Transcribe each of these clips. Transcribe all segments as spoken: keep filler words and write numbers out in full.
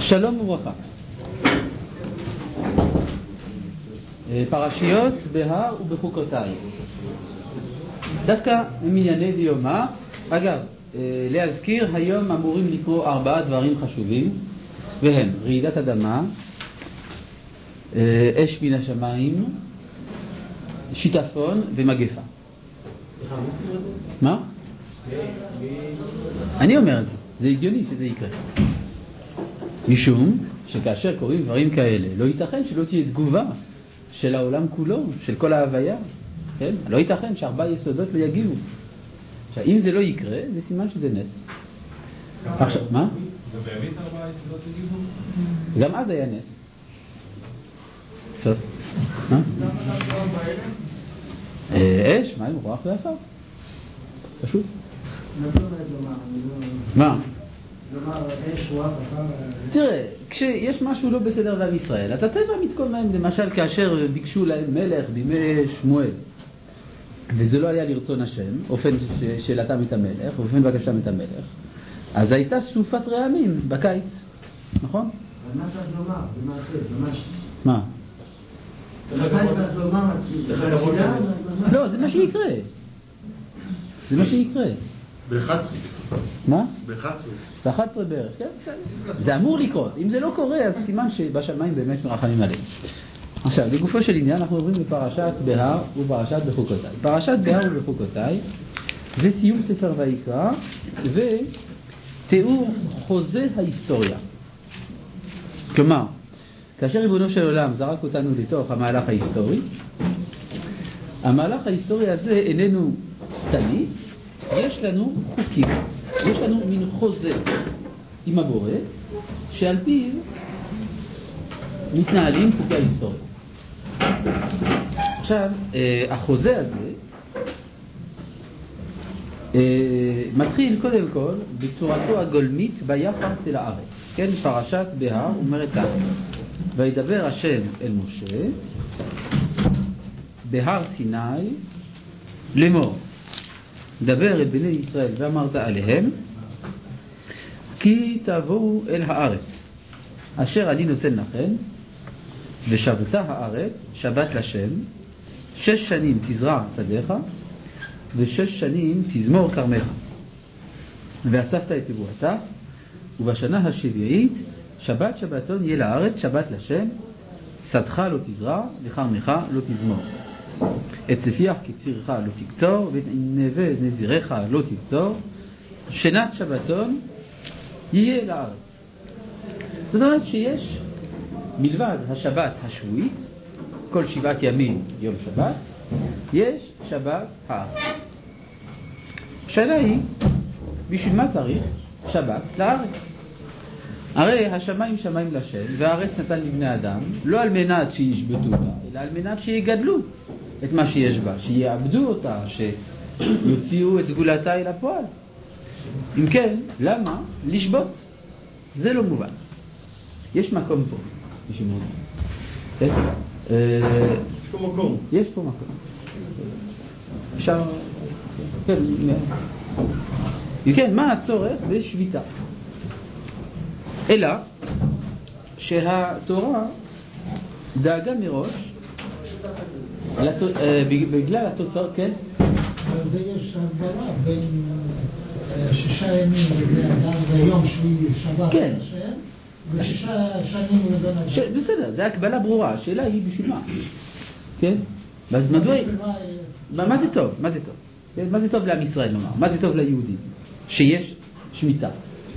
שלום וברכה. פרשיות בהר ובחוקותיי. דווקא ענייני דיומא. אגב, להזכיר, היום אמורים לקרוא ארבעה דברים חשובים, והם רעידת אדמה, אש מן השמיים, שיטפון ומגפה. מה? אני אומר את זה, זה הגיוני שזה יקרה. משום שכאשר קוראים דברים כאלה, לא ייתכן שלא תהיה תגובה של העולם כולו, של כל ההוויה. כן? לא ייתכן שארבע יסודות לא יגיבו. עכשיו, אם זה לא יקרה, זה סימן שזה נס. עכשיו, מה? זה באמת ארבע יסודות יגיבו? גם אז היה נס. טוב. מה? אש, מים, רוח ועפר. פשוט. מה? תראה, כשיש משהו לא בסדר בעם ישראל, אז הטבע מתקומם. למשל כאשר ביקשו להם מלך בימי שמואל, וזה לא היה לרצון השם, אופן שאלתם את המלך, אופן בקשתם את המלך, אז הייתה סופת רעמים בקיץ, נכון? אבל מה צריך לומר? במעשה, מה? מה צריך לומר? לא, זה מה שיקרה. זה מה שיקרה. ב-אחת עשרה. מה? ב-אחת עשרה. ב-אחת עשרה בערך, כן, בסדר. זה אמור לקרות. אם זה לא קורה, אז סימן שבשמיים באמת מרחמים עליהם. עכשיו, לגופו של עניין, אנחנו עוברים לפרשת בהר ופרשת בחוקותיי. פרשת בהר ובחוקותיי זה סיום ספר ויקרא ותיאור חוזה ההיסטוריה. כלומר, כאשר ריבונו של עולם זרק אותנו לתוך המהלך ההיסטורי, המהלך ההיסטורי הזה איננו סתמי, יש לנו חוקים, יש לנו מין חוזה עם הבורא, שעל פיו מתנהלים חוקי ההיסטוריה. עכשיו, החוזה הזה מתחיל קודם כל בצורתו הגולמית ביחס אל הארץ. כן, פרשת בהר אומרת כך: וידבר השם אל משה בהר סיני לאמור, דבר אל בני ישראל ואמרת עליהם, כי תבואו אל הארץ אשר אני נותן לכם, ושבתה הארץ שבת לשם, שש שנים תזרע שדך ושש שנים תזמור כרמך, ואספת את תבואתה, ובשנה השביעית שבת שבתון יהיה לארץ שבת לשם, שדך לא תזרע וכרמך לא תזמור, את צפיח קצירך לא תקצור ואת נווה נזירך לא תקצור, שנת שבתון יהיה לארץ. זאת אומרת שיש מלבד השבת השבועית, כל שבעת ימים יום שבת, יש שבת הארץ. השאלה היא, בשביל מה צריך שבת לארץ? הרי השמיים שמיים לשם, והארץ נתן לבני אדם, לא על מנת שישבטו בה, אלא על מנת שיגדלו את מה שיש בה, שיעבדו אותה, שיוציאו את סגולתה אל הפועל. אם כן, למה לשבות? זה לא מובן. יש מקום פה. יש פה מקום. יש פה מקום. אפשר... כן, כן, מה הצורך בשביתה? אלא שהתורה דאגה מראש בגלל התוצאות, כן? אבל זה יש הבדלה בין שישה ימים לבני אדם ויום שביעי שבת השם, ושישה שנים לבן אדם. בסדר, זה הקבלה ברורה. השאלה היא בשביל מה? כן? מדוע... מה זה טוב? מה זה טוב? מה זה טוב לעם ישראל לומר? מה זה טוב ליהודים? שיש שמיטה.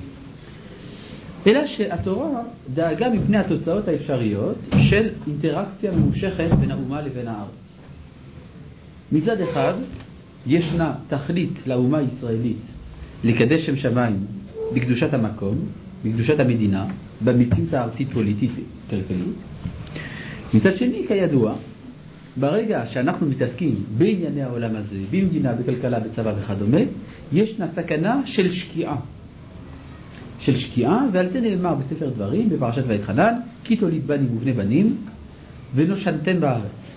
אלא שהתורה דאגה מפני התוצאות האפשריות של אינטראקציה ממושכת בין האומה לבין הארץ. מצד אחד, ישנה תכלית לאומה הישראלית לקדש שם שמיים בקדושת המקום, בקדושת המדינה, במציאות הארצית פוליטית וכלכלית. מצד שני, כידוע, ברגע שאנחנו מתעסקים בענייני העולם הזה, במדינה, בכלכלה, בצבא וכדומה, ישנה סכנה של שקיעה. של שקיעה, ועל זה נאמר בספר דברים, בפרשת ויתחנן, כי תוליד בנים ובני בנים, ונושנתם בארץ.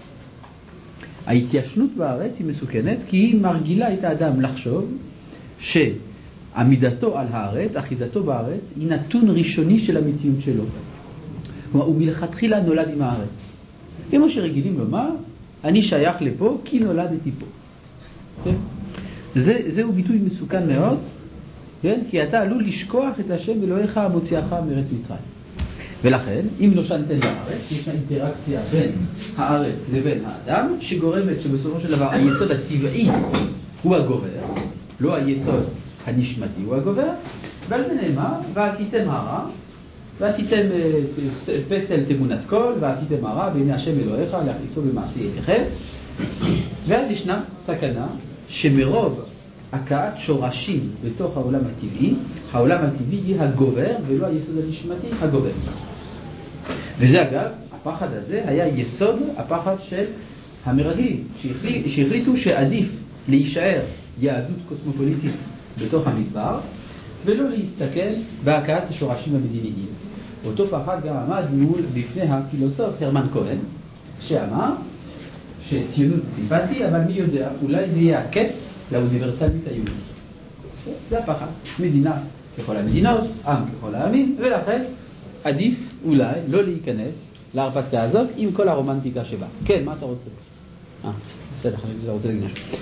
ההתיישנות בארץ היא מסוכנת, כי היא מרגילה את האדם לחשוב עמידתו על הארץ, אחיזתו בארץ, היא נתון ראשוני של המציאות שלו. כלומר, הוא מלכתחילה נולד עם הארץ. כמו שרגילים לומר, אני שייך לפה כי נולדתי פה. כן? זה, זהו ביטוי מסוכן מאוד, כן? כי אתה עלול לשכוח את השם אלוהיך המוציאך מארץ מצרים. ולכן, אם נושנתם בארץ, יש אינטראקציה בין הארץ לבין האדם, שגורמת שבסופו של דבר היסוד הטבעי הוא הגובר, לא היסוד הנשמתי הוא הגובר, ועל זה נאמר, ועשיתם הרע, ועשיתם פסל תמונת כל, ועשיתם הרע בעיני השם אלוהיך להכניסו במעשי ידיכם. ואז ישנה סכנה שמרוב הכאת שורשים בתוך העולם הטבעי, העולם הטבעי היא הגובר ולא היסוד הנשמתי הגובר. וזה אגב, הפחד הזה היה יסוד הפחד של המרגלים, שהחליט, שהחליטו שעדיף להישאר יהדות קוסמופוליטית בתוך המדבר, ולא להסתכל בהכאת השורשים המדיניים. אותו פחד גם עמד מול בפני הפילוסוף הרמן כהן, שאמר שציונות סימפטי, אבל מי יודע, אולי זה יהיה הקץ לאוניברסלית היהודית. זה הפחד. מדינה ככל המדינות, עם ככל העמים, ולכן עדיף אולי לא להיכנס להרפתקה הזאת עם כל הרומנטיקה שבה. כן, מה אתה רוצה? אה, בסדר, חשבתי שאתה רוצה להגיד משהו.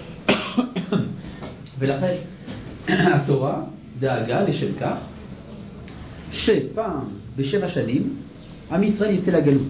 ולכן התורה דאגה לשם כך שפעם בשבע שנים עם ישראל יצא לגלות.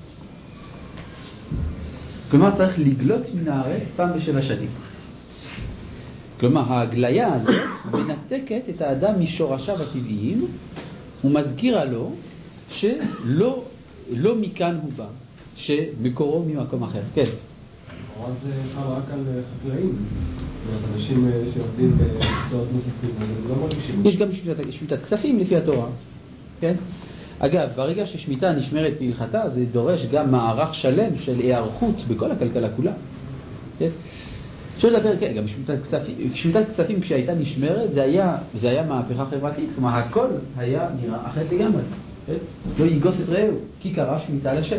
כלומר צריך לגלות מן הארץ פעם בשבע שנים. כלומר ההגליה הזאת מנתקת את האדם משורשיו הטבעיים ומזכירה לו שלא לא מכאן הוא בא, שמקורו ממקום אחר. כן. אז זה חל רק על חקלאים, זאת אומרת אנשים שעובדים במקצועות נוספים, אז הם לא מרגישים. יש גם שמיטת כספים לפי התורה. כן? אגב, ברגע ששמיטה נשמרת כהלכתה, זה דורש גם מערך שלם של היערכות בכל הכלכלה כולה. כן? אפשר לדבר, כן, גם שמיטת כספים, שמיטת כספים כשהייתה נשמרת, זה היה, זה היה מהפכה חברתית, כלומר הכל היה נראה אחרת לגמרי. כן? לא יגוס את רעהו, כי קרא שמיטה לשם.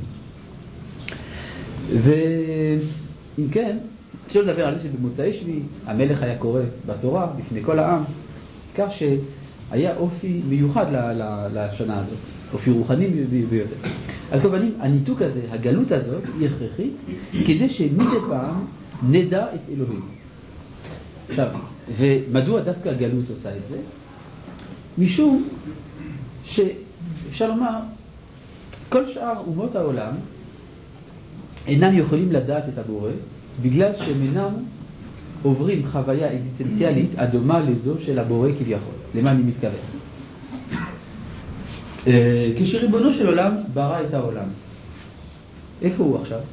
ואם כן, אפשר לדבר על זה שבמוצאי שביעית המלך היה קורא בתורה בפני כל העם, כך שהיה אופי מיוחד לשנה הזאת, אופי רוחני ביותר. על כל פנים, הניתוק הזה, הגלות הזאת היא הכרחית כדי שמדי פעם נדע את אלוהים. עכשיו, ומדוע דווקא הגלות עושה את זה? משום שאפשר לומר, כל שאר אומות העולם אינם יכולים לדעת את הבורא, בגלל שהם אינם עוברים חוויה אקזיסטנציאלית הדומה לזו של הבורא כביכול. למה אני מתכוון? כשריבונו של עולם ברא את העולם, איפה הוא עכשיו?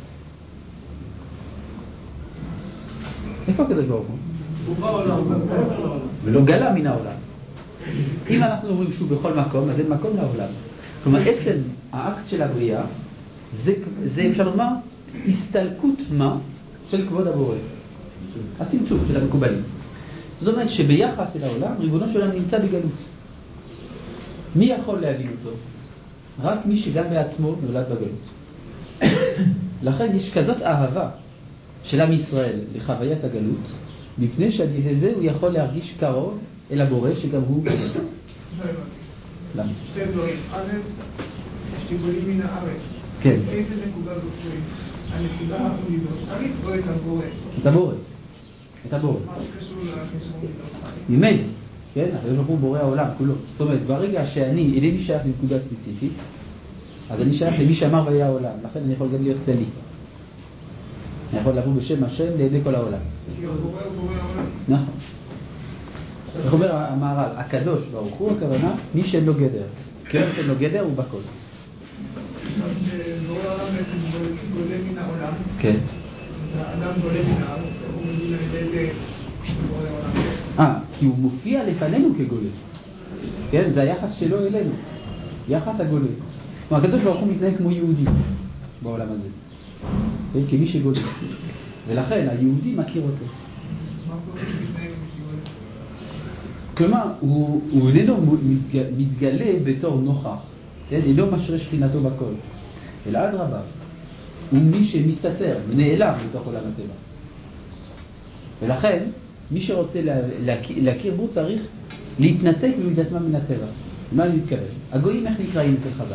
איפה הקדוש ברוך הוא? הוא ברא עולם, ולא גלה מן העולם. אם אנחנו אומרים שהוא בכל מקום, אז אין מקום לעולם. כלומר, עצם האקט של הבריאה, זה, זה אפשר לומר, הסתלקות מה של כבוד הבורא. הצמצום של המקובלים. זאת אומרת שביחס אל העולם, ריבונו של עולם נמצא בגלות. מי יכול להבין אותו? רק מי שגם בעצמו נולד בגלות. לכן יש כזאת אהבה של עם ישראל לחוויית הגלות, מפני שעל ידי זה הוא יכול להרגיש קרוב אל הבורא שגם הוא בגלות. למה? שתי דברים. א', שתיבולים מן הארץ. כן. איזה נקודה זאת אומרת? הנקודה האוניברסלית או את הבורא? את הבורא. את הבורא. מה שקשור לקשר אוניברסלית? ממילא, כן? הקדוש ברוך הוא בורא העולם כולו. זאת אומרת, ברגע שאני אינני שייך לנקודה ספציפית, אז אני שייך למי שאמר והיה העולם. לכן אני יכול גם להיות כללי. אני יכול לבוא בשם השם לידי כל העולם. כי הבורא הוא בורא העולם. נכון. איך אומר המהר"ל, הקדוש ברוך הוא, הכוונה, מי שאין לו גדר. כיוון שאין לו גדר הוא בכל. אז בורא העולם בעצם גולה מן העולם. כן. האדם גולה מן הארץ, הוא מבין על ידי בורא העולם. אה, כי הוא מופיע לפנינו כגולה. כן, זה היחס שלו אלינו. יחס הגולה. כלומר, הקדוש ברוך הוא מתנהג כמו יהודי בעולם הזה. כן, כמי שגולה. ולכן היהודי מכיר אותו. מה קורה מתנהג כגולה? כלומר, הוא, הוא איננו מתגלה בתור נוכח. כן, אינו משרה שכינתו בכל. אלא אדרבה. הוא מי שמסתתר, נעלם בתוך עולם הטבע. ולכן, מי שרוצה לה, להכיר, להכיר בו צריך להתנתק במידת מה מן הטבע. מה אני מתכוון? הגויים איך נקראים אצל חז"ל?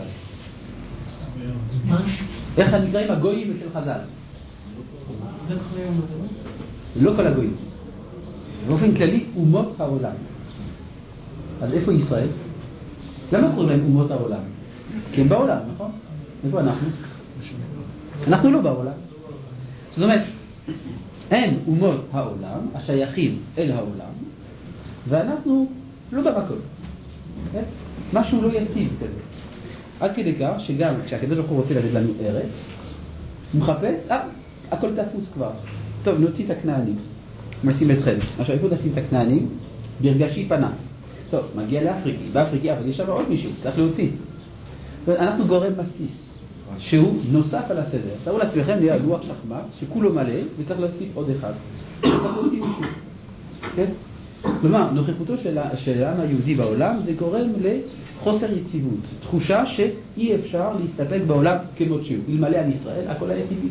איך נקראים הגויים אצל חז"ל? לא כל הגויים. באופן כללי, אומות העולם. אז איפה ישראל? למה קוראים להם אומות העולם? כי הם בעולם, נכון? איפה אנחנו? אנחנו לא בעולם. זאת אומרת, הם אומות העולם, השייכים אל העולם, ואנחנו לא במקום. משהו לא יציב כזה. עד כדי כך שגם כשהקדוש ברוך הוא רוצה לתת לנו ארץ, הוא מחפש, אה, הכל תפוס כבר. טוב, נוציא את הכנענים. נשים אתכם. עכשיו, איפה נשים את הכנענים? ברגשי פנה. טוב, מגיע לאפריקי. באפריקי, אבל יש שם עוד מישהו, צריך להוציא. אנחנו גורם מציס, שהוא נוסף על הסדר. תראו לעצמכם, נהיה לוח שחמט, שכולו מלא, וצריך להוסיף עוד אחד. צריך להוציא מישהו. כן? כלומר, נוכחותו של, של העם היהודי בעולם, זה גורם לחוסר יציבות. תחושה שאי אפשר להסתפק בעולם כמות שהוא. אלמלא על ישראל, הכל היה טבעי.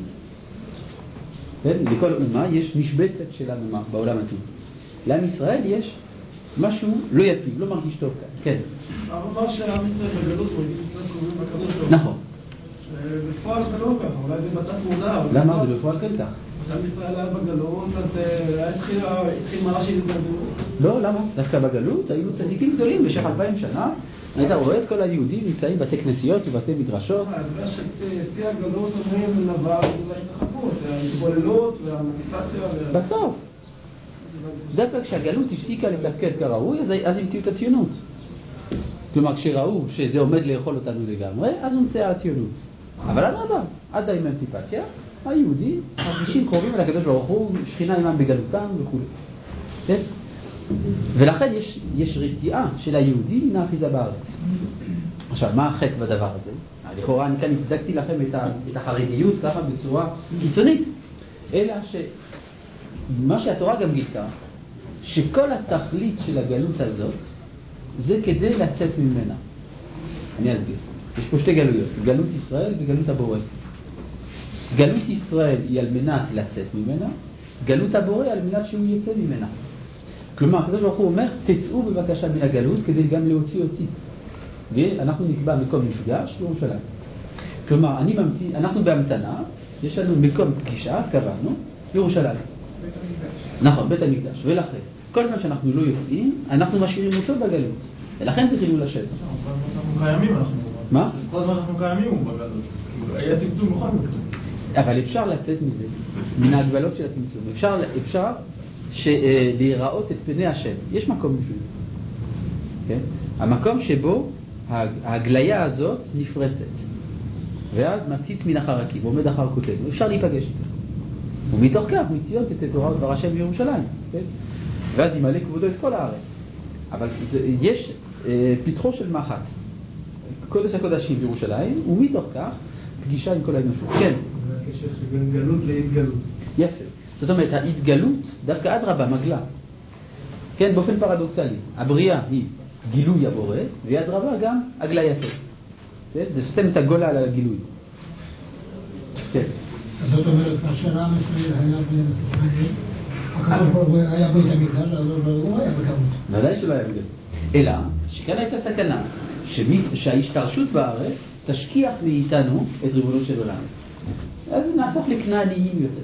כן? לכל אומה יש משבצת שלנו בעולם הטבעי. לעם ישראל יש משהו לא יציב, לא מרגיש טוב כאן. כן. אמר שעם ישראל בגלות הוא יגיד לפני קוראים בקדוש ברוך הוא. נכון. בפועל זה לא ככה, אולי זה בתת מודע. למה? זה בפועל כן כך. כשעם ישראל היה בגלות, אז התחיל מראה של התגלות. לא, למה? דווקא בגלות היינו צדיקים גדולים במשך אלפיים שנה. היית רואה את כל היהודים נמצאים בתי כנסיות ובתי מדרשות. זה ששיא הגלות אומרים נבע להתרחבות, ההתבוללות והמניפציה. בסוף. דווקא כשהגלות הפסיקה לתפקד כראוי, אז המציאו את הציונות. כלומר, כשראו שזה עומד לאכול אותנו לגמרי, אז הומצאה הציונות. אבל עד רבה, עד האמנציפציה, היהודים מרגישים קרובים אל הקדוש ברוך הוא, שכינה עמם בגלותם וכו'. כן? ולכן יש, יש רתיעה של היהודים מן האחיזה בארץ. עכשיו, מה החטא בדבר הזה? לכאורה אני כאן הצדקתי לכם את, ה, את החרדיות ככה בצורה קיצונית. אלא שמה שהתורה גם גילתה, שכל התכלית של הגלות הזאת, זה כדי לצאת ממנה. אני אסביר. יש פה שתי גלויות, גלות ישראל וגלות הבורא. גלות ישראל היא על מנת לצאת ממנה, גלות הבורא על מנת שהוא יצא ממנה. כלומר, הקדוש ברוך הוא אומר, תצאו בבקשה מן הגלות כדי גם להוציא אותי. ואנחנו נקבע מקום מפגש בירושלים. כלומר, אני ממתין, אנחנו בהמתנה, יש לנו מקום פגישה, קבענו, בירושלים. נכון, בית המקדש. ולכן, כל זמן שאנחנו לא יוצאים, אנחנו משאירים אותו בגלות. ולכן זה חילול השם. כל הזמן שאנחנו קיימים, אנחנו... מה? כל הזמן שאנחנו קיימים הוא בגלות. היה צמצום בכל מקום. אבל אפשר לצאת מזה, מן ההגבלות של הצמצום. אפשר, אפשר להיראות את פני השם. יש מקום בשביל זה. כן? המקום שבו ההגליה הזאת נפרצת. ואז מציץ מן החרקים, עומד אחר כותנו. אפשר להיפגש איתו. ומתוך כך, מציון תצא תורה ודבר השם בירושלים. כן? ואז ימלא כבודו את כל הארץ. אבל זה, יש אה, פתחו של מחט. קודש הקודשים בירושלים, ומתוך כך, פגישה עם כל האנושות. כן. זה הקשר שבין גלות להתגלות. יפה. זאת אומרת, ההתגלות דווקא עד רבה מגלה. כן, באופן פרדוקסלי. הבריאה היא גילוי הבורא, ויד רבה גם הגלייתו. כן? זה סותם את הגולה על הגילוי. כן. זאת אומרת, כאשר עם ישראל היה בארץ ישראל, הקדוש ברוך הוא היה בית המקדש, אז הוא היה בגלות. ודאי שלא היה בגלות. אלא, שכאן הייתה סכנה, שההשתרשות בארץ תשכיח מאיתנו את ריבונות של עולם. אז נהפוך לכנעניים יותר.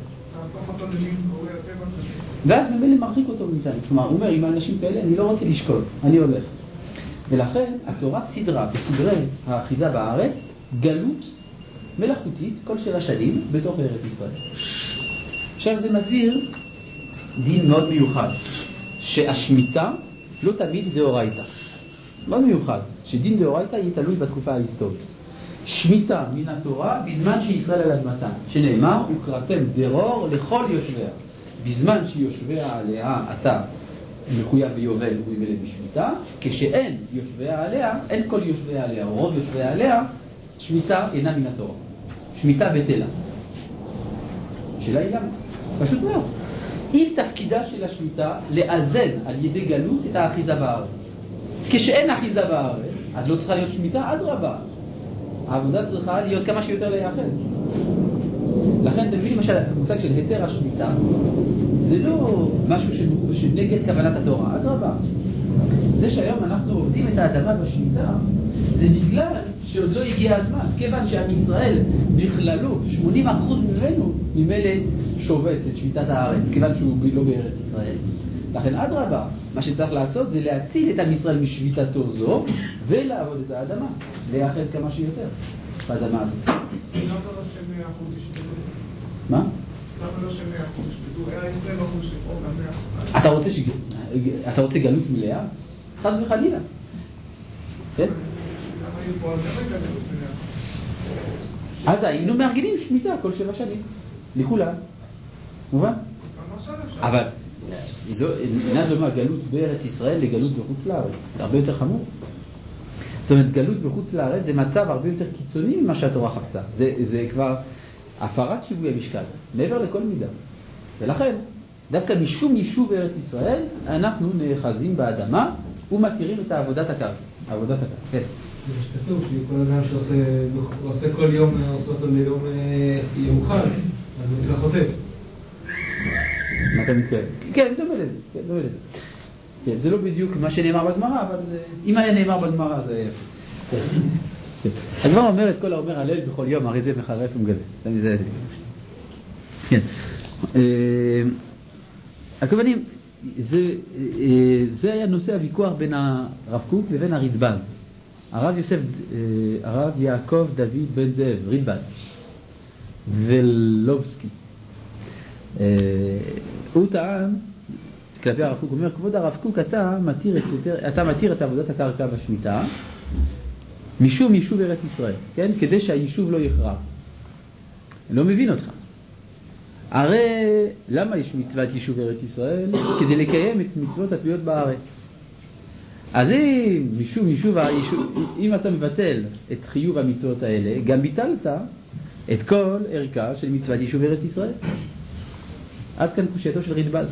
ואז ממילא מרחיק אותו מאיתנו. כלומר, הוא אומר, עם האנשים כאלה אני לא רוצה לשקול, אני הולך. ולכן התורה סדרה בסדרי האחיזה בארץ, גלות מלאכותית כל שבע שנים בתוך ארץ ישראל. עכשיו זה מסביר דין מאוד מיוחד, שהשמיטה לא תמיד דאורייתא. מאוד מיוחד, שדין דאורייתא יהיה תלוי בתקופה ההיסטורית. שמיטה מן התורה בזמן שישראל על אדמתה, שנאמר, וקראתם דרור לכל יושביה. בזמן שיושביה עליה אתה מחויב ביובל וממילא בשמיטה, כשאין יושביה עליה, אין כל יושביה עליה, או רוב יושביה עליה, שמיטה אינה מן התורה. שמיטה בטלה. שאלה היא למה? זה פשוט מאוד. אם תפקידה של השמיטה לאזן על ידי גלות את האחיזה בארץ. כשאין אחיזה בארץ, אז לא צריכה להיות שמיטה עד רבה. העבודה צריכה להיות כמה שיותר להיאחז. לכן אתם מבינים, למשל, המושג של היתר השמיטה, זה לא משהו שנגד כוונת התורה, אדרבה. זה שהיום אנחנו עובדים את האדמה בשמיטה, זה בגלל שעוד לא הגיע הזמן, כיוון שעם ישראל בכללו, שמונים אחוז ממנו, ממילא שובת את שמיטת הארץ, כיוון שהוא לא בארץ ישראל. לכן אדרבה, מה שצריך לעשות זה להציל את עם ישראל משביתתו זו, ולעבוד את האדמה, להיאחז כמה שיותר באדמה הזאת. למה לא שמאה אחוז ישבטו? מה? למה לא שמאה אחוז ישבטו? היה עשרים אחוז שפה גם מאה אחוז. אתה רוצה, ש... אתה רוצה גלות מלאה? חס וחלילה. כן? למה היו פה גם הייתה גלות מלאה? אז היינו מארגנים שמיטה כל שבע שנים. לכולם. מובן? אבל אינה דומה גלות בארץ ישראל לגלות בחוץ לארץ. זה הרבה יותר חמור. זאת אומרת, גלות בחוץ לארץ זה מצב הרבה יותר קיצוני ממה שהתורה חפצה. זה, זה כבר הפרת שיווי המשקל, מעבר לכל מידה. ולכן, דווקא משום יישוב בארץ ישראל, אנחנו נאחזים באדמה ומתירים את עבודת הקרקע. עבודת הקרקע, כן. זה שכתוב שכל אדם שעושה כל יום, עושה אותו ליום יאוכל, אז הוא נקרא חוטא. מה אתה מתכוון? כן, דומה לזה, כן, דומה לזה. כן, זה לא בדיוק מה שנאמר בגמרא, אבל זה... אם היה נאמר בגמרא, זה... כן. הגמרא אומרת, כל האומר הלל בכל יום, הרי זה מחרף ומגלה. זה... כן. הכוונים, זה, זה היה נושא הוויכוח בין הרב קוק לבין הרדב"ז. הרב יוסף, הרב יעקב דוד בן זאב, רדב"ז, ולובסקי. הוא טען, כלפי הרב קוק, אומר, כבוד הרב קוק, אתה מתיר את, אתה מתיר את עבודת הקרקע בשמיטה, משום יישוב ארץ ישראל, כן? כדי שהיישוב לא יחרב. אני לא מבין אותך. הרי למה יש מצוות יישוב ארץ ישראל? כדי לקיים את מצוות התלויות בארץ. אז אם משום יישוב, אם אתה מבטל את חיוב המצוות האלה, גם ביטלת את כל ערכה של מצוות יישוב ארץ ישראל. עד כאן קושייתו של רדב"ז.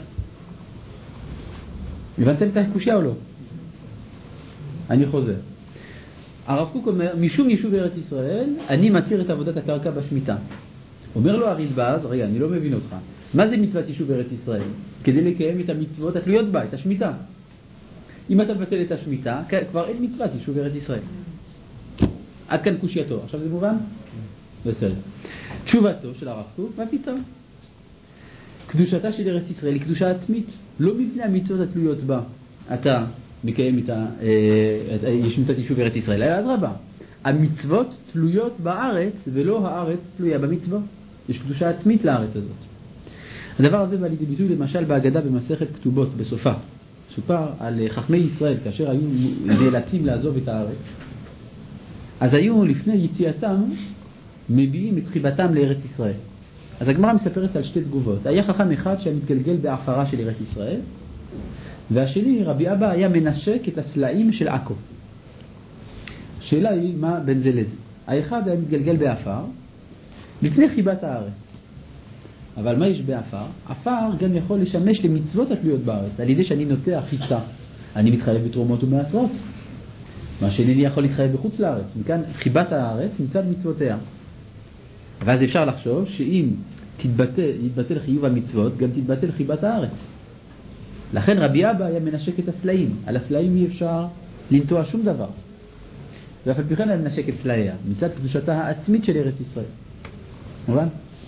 הבנתם את הקושיה או לא? אני חוזר. הרב קוק אומר, משום יישוב ארץ ישראל, אני מתיר את עבודת הקרקע בשמיטה. אומר לו הרדב"ז, רגע, אני לא מבין אותך. מה זה מצוות יישוב ארץ ישראל? כדי לקיים את המצוות התלויות בה, את השמיטה. אם אתה מבטל את השמיטה, כבר אין מצוות יישוב ארץ ישראל. עד כאן קושייתו. עכשיו זה מובן? בסדר. תשובתו של הרב קוק, מה פתאום? קדושתה של ארץ ישראל היא קדושה עצמית, לא מבנה המצוות התלויות בה. אתה מקיים את ה... יש מצוות יישוב ארץ ישראל, אלא אדרבה. המצוות תלויות בארץ, ולא הארץ תלויה במצוות. יש קדושה עצמית לארץ הזאת. הדבר הזה בא לידי ביטוי למשל בהגדה במסכת כתובות בסופה. סופר על חכמי ישראל כאשר היו נאלצים לעזוב את הארץ. אז היו לפני יציאתם מביאים את חיבתם לארץ ישראל. אז הגמרא מספרת על שתי תגובות. היה חכם אחד שהיה מתגלגל בעפרה של ארץ ישראל, והשני, רבי אבא, היה מנשק את הסלעים של עכו. השאלה היא מה בין זה לזה. האחד היה מתגלגל בעפר לפני חיבת הארץ. אבל מה יש בעפר? עפר גם יכול לשמש למצוות התלויות בארץ. על ידי שאני נוטע חיטה, אני מתחייב בתרומות ומעשרות. מה שאינני יכול להתחייב בחוץ לארץ. מכאן חיבת הארץ מצד מצוותיה. ואז אפשר לחשוב שאם תתבטל, יתבטל חיוב המצוות, גם תתבטל חיבת הארץ. לכן רבי אבא היה מנשק את הסלעים. על הסלעים אי אפשר לנטוע שום דבר. ואף על פי כן היה מנשק את סלעיה, מצד קדושתה העצמית של ארץ ישראל. מובן?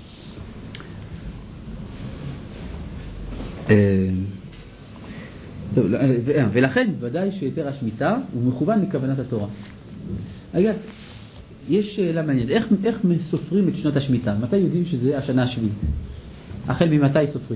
טוב, ולכן ודאי שיותר השמיטה הוא מכוון לכוונת התורה. אגב, יש שאלה מעניינת, איך, איך סופרים את שנות השמיטה? מתי יודעים שזה השנה השביעית? החל ממתי סופרים?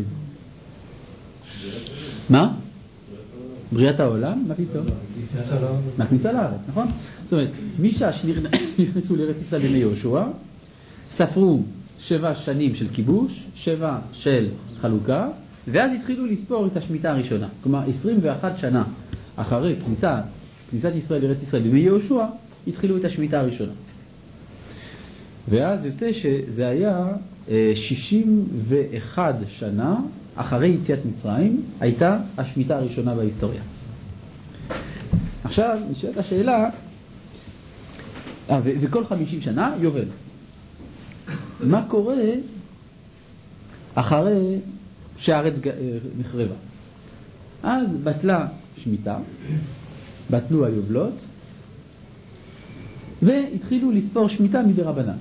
מה? בריאת העולם? מה פתאום? מהכניסה לארץ, נכון? זאת אומרת, משעה שנכנסו לארץ ישראל בימי יהושע, ספרו שבע שנים של כיבוש, שבע של חלוקה, ואז התחילו לספור את השמיטה הראשונה. כלומר, עשרים ואחת שנה אחרי כניסה, כניסת ישראל לארץ ישראל בימי יהושע, התחילו את השמיטה הראשונה. ואז יוצא שזה היה שישים ואחת שנה אחרי יציאת מצרים, הייתה השמיטה הראשונה בהיסטוריה. עכשיו, נשאלת השאלה, ו- וכל חמישים שנה יובל. מה קורה אחרי שהארץ נחרבה. אז בטלה שמיטה, בטלו היובלות, והתחילו לספור שמיטה מדרבנן.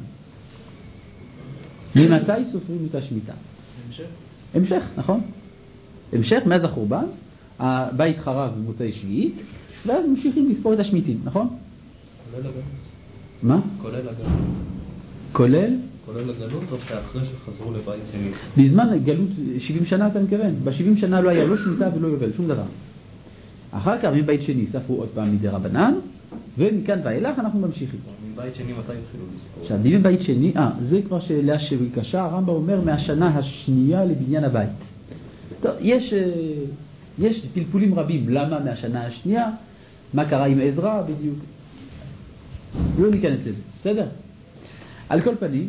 ממתי סופרים את השמיטה? המשך? המשך, נכון. המשך, מאז החורבן, הבית חרב במוצאי שביעית, ואז ממשיכים לספור את השמיטים, נכון? כולל הגלות. מה? כולל הגלות. כולל? כולל הגלות או שאחרי שחזרו לבית שני? בזמן גלות שבעים שנה אתה מתכוון. ב-שבעים שנה לא היה לא שמיטה ולא יובל, שום דבר. אחר כך מבית שני ספרו עוד פעם מדי רבנן, ומכאן ואילך אנחנו ממשיכים. מבית שני מתי התחילו לספור? עכשיו, מבית שני, אה, זה כבר שאלה שקשה, הרמב"ם אומר מהשנה השנייה לבניין הבית. טוב, יש, יש פלפולים רבים, למה מהשנה השנייה, מה קרה עם עזרא בדיוק. לא ניכנס לזה, בסדר? על כל פנים,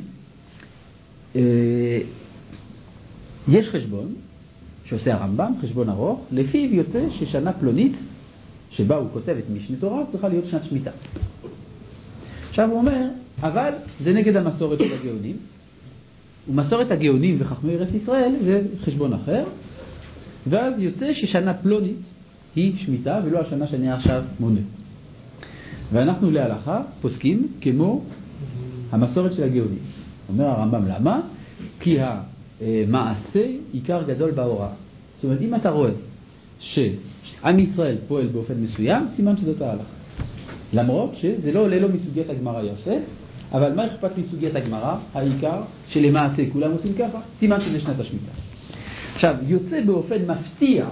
יש חשבון שעושה הרמב"ם, חשבון ארוך, לפיו יוצא ששנה פלונית, שבה הוא כותב את משנה תורה, צריכה להיות שנת שמיטה. עכשיו הוא אומר, אבל זה נגד המסורת של הגאונים, ומסורת הגאונים וחכמי ארץ ישראל זה חשבון אחר, ואז יוצא ששנה פלונית היא שמיטה, ולא השנה שאני עכשיו מונה. ואנחנו להלכה פוסקים כמו המסורת של הגאונים. אומר הרמב"ם למה? כי המעשה עיקר גדול בהוראה. זאת אומרת, אם אתה רואה שעם ישראל פועל באופן מסוים, סימן שזאת ההלכה. למרות שזה לא עולה לו מסוגיית הגמרא יפה, אבל מה אכפת מסוגיית הגמרא? העיקר שלמעשה כולם עושים ככה, סימן שזה שנת השמיטה. עכשיו, יוצא באופן מפתיע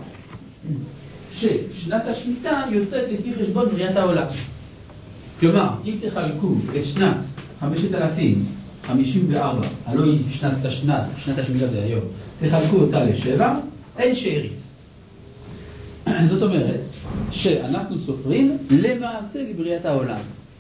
ששנת השמיטה יוצאת לפי חשבון בריאת העולם. כלומר, אם תחלקו את שנת חמשת אלפים חמישים וארבע, הלוא היא שנת השנת, שנת השמיטה דהיום, תחלקו אותה לשבע, אין שארית. זאת אומרת שאנחנו סופרים למעשה לבריאת העולם.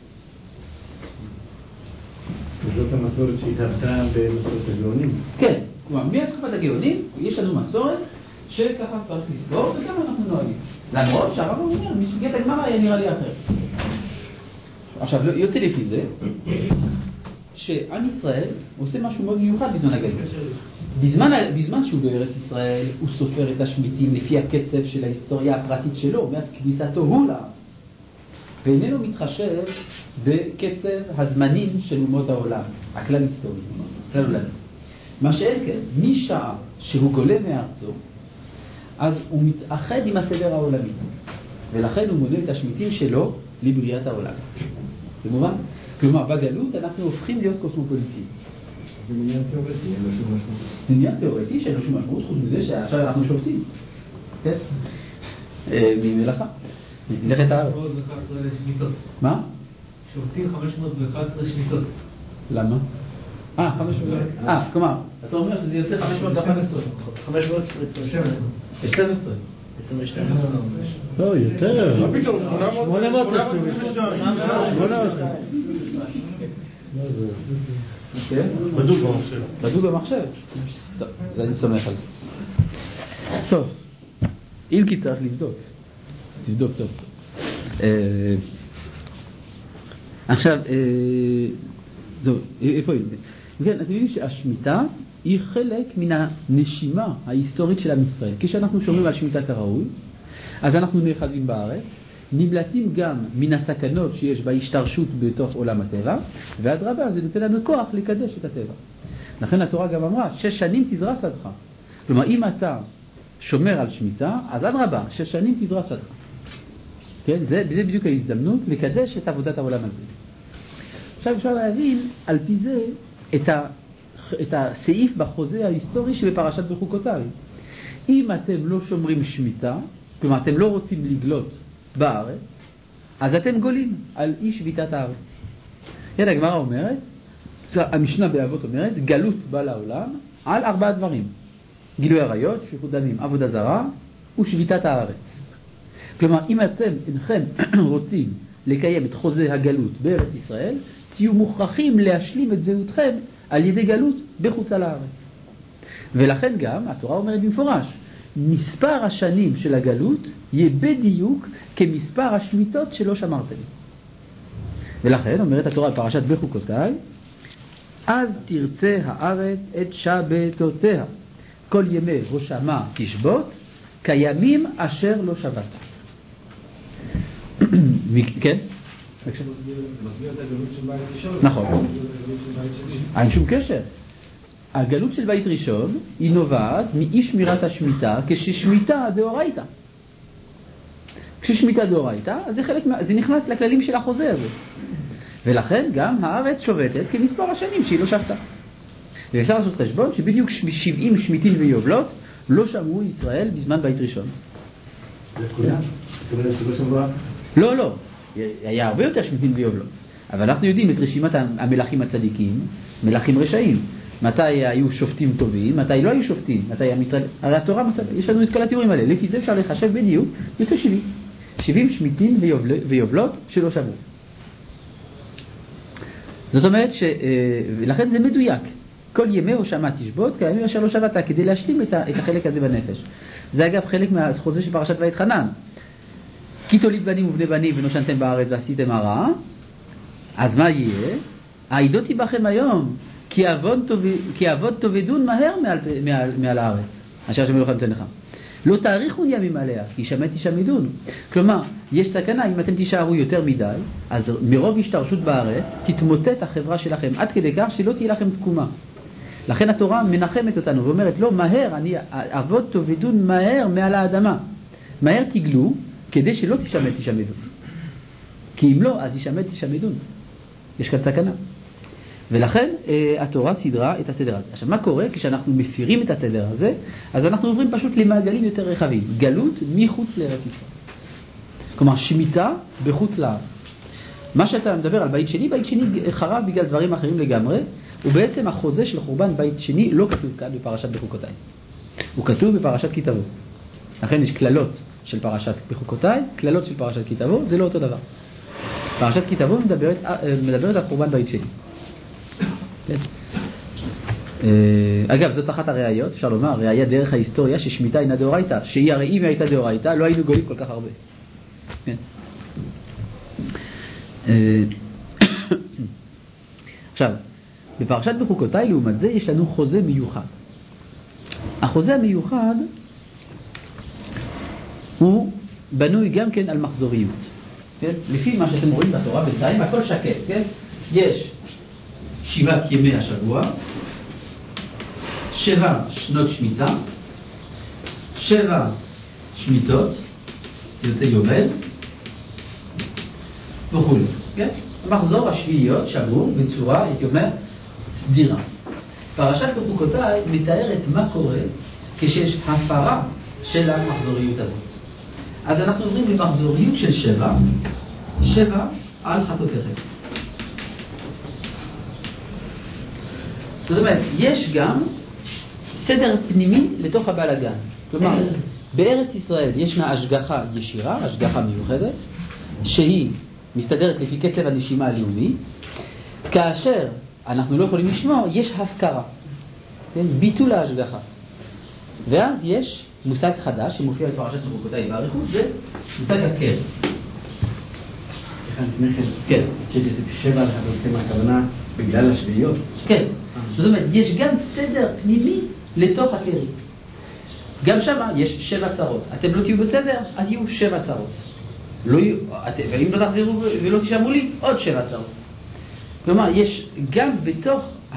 וזאת המסורת שהתארתה במסורת הגאונים? כן, כלומר, מאז תקופת הגאונים יש לנו מסורת שככה צריך לספור וכמה אנחנו נוהגים. למרות שהרב אומר, מסוגיית הגמרא היה נראה לי אחרת. עכשיו, יוצא לפי זה שעם ישראל עושה משהו מאוד מיוחד בזמן הגלות. בזמן, בזמן שהוא בארץ ישראל הוא סופר את השמיטים לפי הקצב של ההיסטוריה הפרטית שלו, מאז כניסתו הוא לה, ואיננו מתחשב בקצב הזמנים של אומות העולם, הכלל היסטורי, הכלל עולמי. מה שאין כן, משעה שהוא גולה מארצו, אז הוא מתאחד עם הסדר העולמי, ולכן הוא מונה את השמיטים שלו לבריאת העולם. במובן? כלומר, בגלות אנחנו הופכים להיות קוסמופוליטים. זה עניין תיאורטי, אין לו שום משמעות. זה עניין תיאורטי שאין לו שום משמעות, חוץ מזה שעכשיו אנחנו שופטים. כן? ממלאכה. נלך את הארץ. חמש מאות ואחת עשרה שמיטות. מה? שופטים חמש מאות ואחת עשרה שמיטות. למה? אה, חמש מאות. אה, כלומר, אתה אומר שזה יוצא חמש מאות ואחת עשרה. חמש מאות עשרים שתים עשרה. עשרים ושתיים. לא, יותר. מה פתאום? שמונה מאות עשרים ושתיים. כן? בדוק במחשב. בדוק במחשב. טוב, זה אני סומך על זה. טוב, אם כי צריך לבדוק. תבדוק טוב. עכשיו, טוב, איפה היא? כן, אתם יודעים שהשמיטה היא חלק מן הנשימה ההיסטורית של עם ישראל. כשאנחנו שומעים על שמיטת הראוי, אז אנחנו נאחזים בארץ, נמלטים גם מן הסכנות שיש בהשתרשות בתוך עולם הטבע, ואדרבה, זה נותן לנו כוח לקדש את הטבע. לכן התורה גם אמרה, שש שנים תזרע שדך. כלומר, אם אתה שומר על שמיטה, אז אדרבה, שש שנים תזרע שדך. כן, זה, זה בדיוק ההזדמנות לקדש את עבודת העולם הזה. עכשיו אפשר להבין על פי זה את, ה, את הסעיף בחוזה ההיסטורי שבפרשת בחוקותיי. אם אתם לא שומרים שמיטה, כלומר אתם לא רוצים לגלות בארץ, אז אתם גולים על אי שביתת הארץ. כן, הגמרא אומרת, המשנה באבות אומרת, גלות בא לעולם על ארבעה דברים. גילוי עריות, שפיכות דמים, עבודה זרה ושביתת הארץ. כלומר, אם אתם אינכם רוצים לקיים את חוזה הגלות בארץ ישראל, תהיו מוכרחים להשלים את זהותכם על ידי גלות בחוץ על הארץ. ולכן גם, התורה אומרת במפורש, מספר השנים של הגלות יהיה בדיוק כמספר השמיטות שלא שמרתם. ולכן אומרת התורה בפרשת בחוקותיי, אז תרצה הארץ את שבתותיה, כל ימי הושמה תשבות, כימים אשר לא שבת. כן? זה מסביר את הגלות של בית ראשון. נכון. אין שום קשר. הגלות של בית ראשון היא נובעת מאי שמירת השמיטה כששמיטה דאורייתא. כששמיטה דאורייתא, אז זה חלק מה... זה נכנס לכללים של החוזה הזה. ולכן גם הארץ שובתת כמספר השנים שהיא לא שבתה. ואפשר לעשות חשבון שבדיוק שבעים שמיטים ויובלות לא שמעו ישראל בזמן בית ראשון. זה כולם? כלומר, שלא שמעו? לא, לא. היה הרבה יותר שמיטים ויובלות. אבל אנחנו יודעים את רשימת המלכים הצדיקים, מלכים רשעים. מתי היו שופטים טובים, מתי לא היו שופטים, מתי המצרים... הרי התורה מסברת, יש לנו את כל התיאורים האלה. לפי זה אפשר לחשב בדיוק, יוצא שבעים. שבעים שמיטים ויובל... ויובלות שלא שמעו. זאת אומרת ש... ולכן זה מדויק. כל ימי הושמה תשבות, כימים אשר לא שבתה, כדי להשלים את, ה... את החלק הזה בנפש. זה אגב חלק מהחוזה של פרשת ואתחנן. כי תוליד בנים ובני בנים ונושנתם בארץ ועשיתם הרע, אז מה יהיה? העידותי בכם היום, כי אבות תאבדון מהר מעל, מעל, מעל הארץ, אשר השם אלוהיכם נותן לך. לא תאריכון ימים עליה, כי שמא תשמדון. כלומר, יש סכנה, אם אתם תישארו יותר מדי, אז מרוב השתרשות בארץ, תתמוטט החברה שלכם, עד כדי כך שלא תהיה לכם תקומה. לכן התורה מנחמת אותנו ואומרת, לא, מהר, אני, אבות תאבדון מהר מעל האדמה. מהר תגלו, כדי שלא תשמד תשמדון. כי אם לא, אז ישמד תשמדון. יש כאן סכנה. ולכן התורה סדרה את הסדר הזה. עכשיו, מה קורה כשאנחנו מפירים את הסדר הזה? אז אנחנו עוברים פשוט למעגלים יותר רחבים. גלות מחוץ לארץ ישראל. כלומר, שמיטה בחוץ לארץ. מה שאתה מדבר על בית שני, בית שני חרב בגלל דברים אחרים לגמרי, ובעצם החוזה של חורבן בית שני לא כתוב כאן בפרשת בחוקותיי. הוא כתוב בפרשת כי תבוא. לכן יש כללות של פרשת בחוקותיי, כללות של פרשת כי תבוא, זה לא אותו דבר. פרשת כי תבוא מדברת, מדברת על חורבן בית שני. אגב, זאת אחת הראיות, אפשר לומר, ראיה דרך ההיסטוריה ששמיטה אינה דאורייתא, שהיא הרי אם היא הייתה דאורייתא, לא היינו גולים כל כך הרבה. עכשיו, בפרשת בחוקותיי לעומת זה יש לנו חוזה מיוחד. החוזה המיוחד הוא בנוי גם כן על מחזוריות. לפי מה שאתם רואים בתורה בינתיים, הכל שקט, כן? יש שבעת ימי השבוע, שבע שנות שמיטה, שבע שמיטות, יוצא יובל, וכו'. כן? המחזור השביעיות שבור בצורה, הייתי אומר, סדירה. פרשת בחוקותיי מתארת מה קורה כשיש הפרה של המחזוריות הזאת. אז אנחנו עוברים למחזוריות של שבע, שבע על חטאותיכם. זאת אומרת, יש גם סדר פנימי לתוך הבלגן. כלומר, בארץ ישראל ישנה השגחה ישירה, השגחה מיוחדת, שהיא מסתדרת לפי קצב הנשימה הלאומי. כאשר אנחנו לא יכולים לשמוע, יש הפקרה, כן? ביטול ההשגחה. ואז יש מושג חדש שמופיע בפרשת בחוקותיי באריכות, זה מושג הקר. כן, שבע לחטאותיכם הכוונה בגלל השביעיות. כן, זאת אומרת, יש גם סדר פנימי לתוך הקרי. גם שם יש שבע צרות. אתם לא תהיו בסדר, אז יהיו שבע צרות. לא יהיו, ואם לא תחזירו ולא תשמעו לי, עוד שבע צרות. כלומר, יש גם בתוך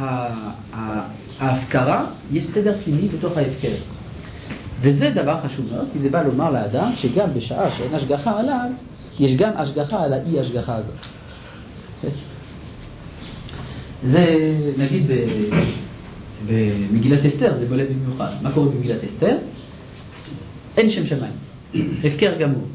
ההפקרה, יש סדר פנימי בתוך ההפקר. וזה דבר חשוב מאוד, כי זה בא לומר לאדם שגם בשעה שאין השגחה עליו, יש גם השגחה על האי השגחה הזאת. זה נגיד במגילת אסתר, זה בולט במיוחד. מה קורה במגילת אסתר? אין שם שמיים, הפקר גמור.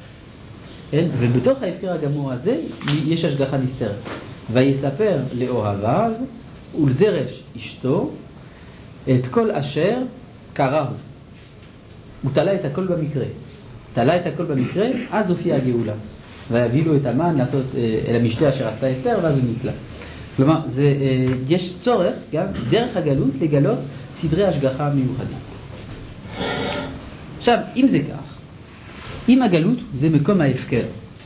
ובתוך ההפקר הגמור הזה יש השגחה נסתרת. ויספר לאוהביו ולזרש אשתו את כל אשר קרה. הוא תלה את הכל במקרה. תלה את הכל במקרה, אז הופיעה הגאולה. ויביא לו את המן לעשות אל המשתה אשר עשתה אסתר, ואז הוא נתלה. כלומר, זה, יש צורך גם דרך הגלות לגלות סדרי השגחה מיוחדים. עכשיו, אם זה כך, אם הגלות זה מקום ההפקר,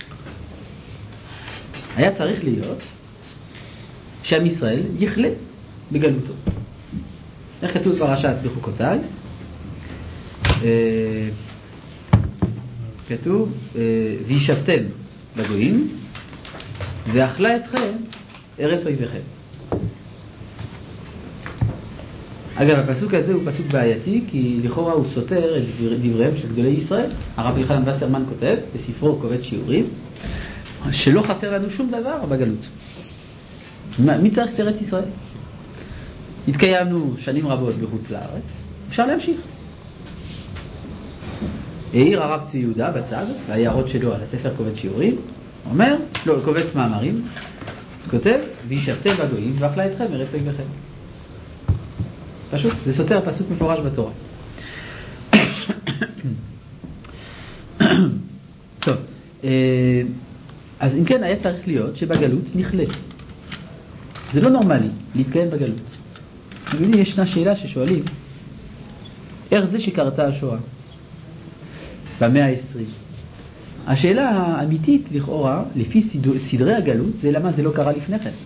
היה צריך להיות שעם ישראל יחלה בגלותו. איך כתוב פרשת בחוקותיי? כתוב, וישבתם בגויים, ואכלה אתכם ארץ אויביכם. אגב, הפסוק הזה הוא פסוק בעייתי, כי לכאורה הוא סותר את דבריהם של גדולי ישראל. הרב יוחנן וסרמן כותב בספרו קובץ שיעורים, שלא חסר לנו שום דבר בגלות. מי צריך את ארץ ישראל? התקיימנו שנים רבות בחוץ לארץ, אפשר להמשיך. העיר הרב צבי יהודה בצד, והערות שלו על הספר קובץ שיעורים, אומר, לא, קובץ מאמרים, אז כותב, וישבתם בגויים ואכלה אתכם ארץ אויביכם. פשוט, זה סותר פסוק מפורש בתורה. טוב, אז אם כן, היה צריך להיות שבגלות נכלה. זה לא נורמלי להתקיים בגלות. ישנה שאלה ששואלים, איך זה שקרתה השואה במאה העשרים? השאלה האמיתית לכאורה, לפי סדרי הגלות, זה למה זה לא קרה לפני כן.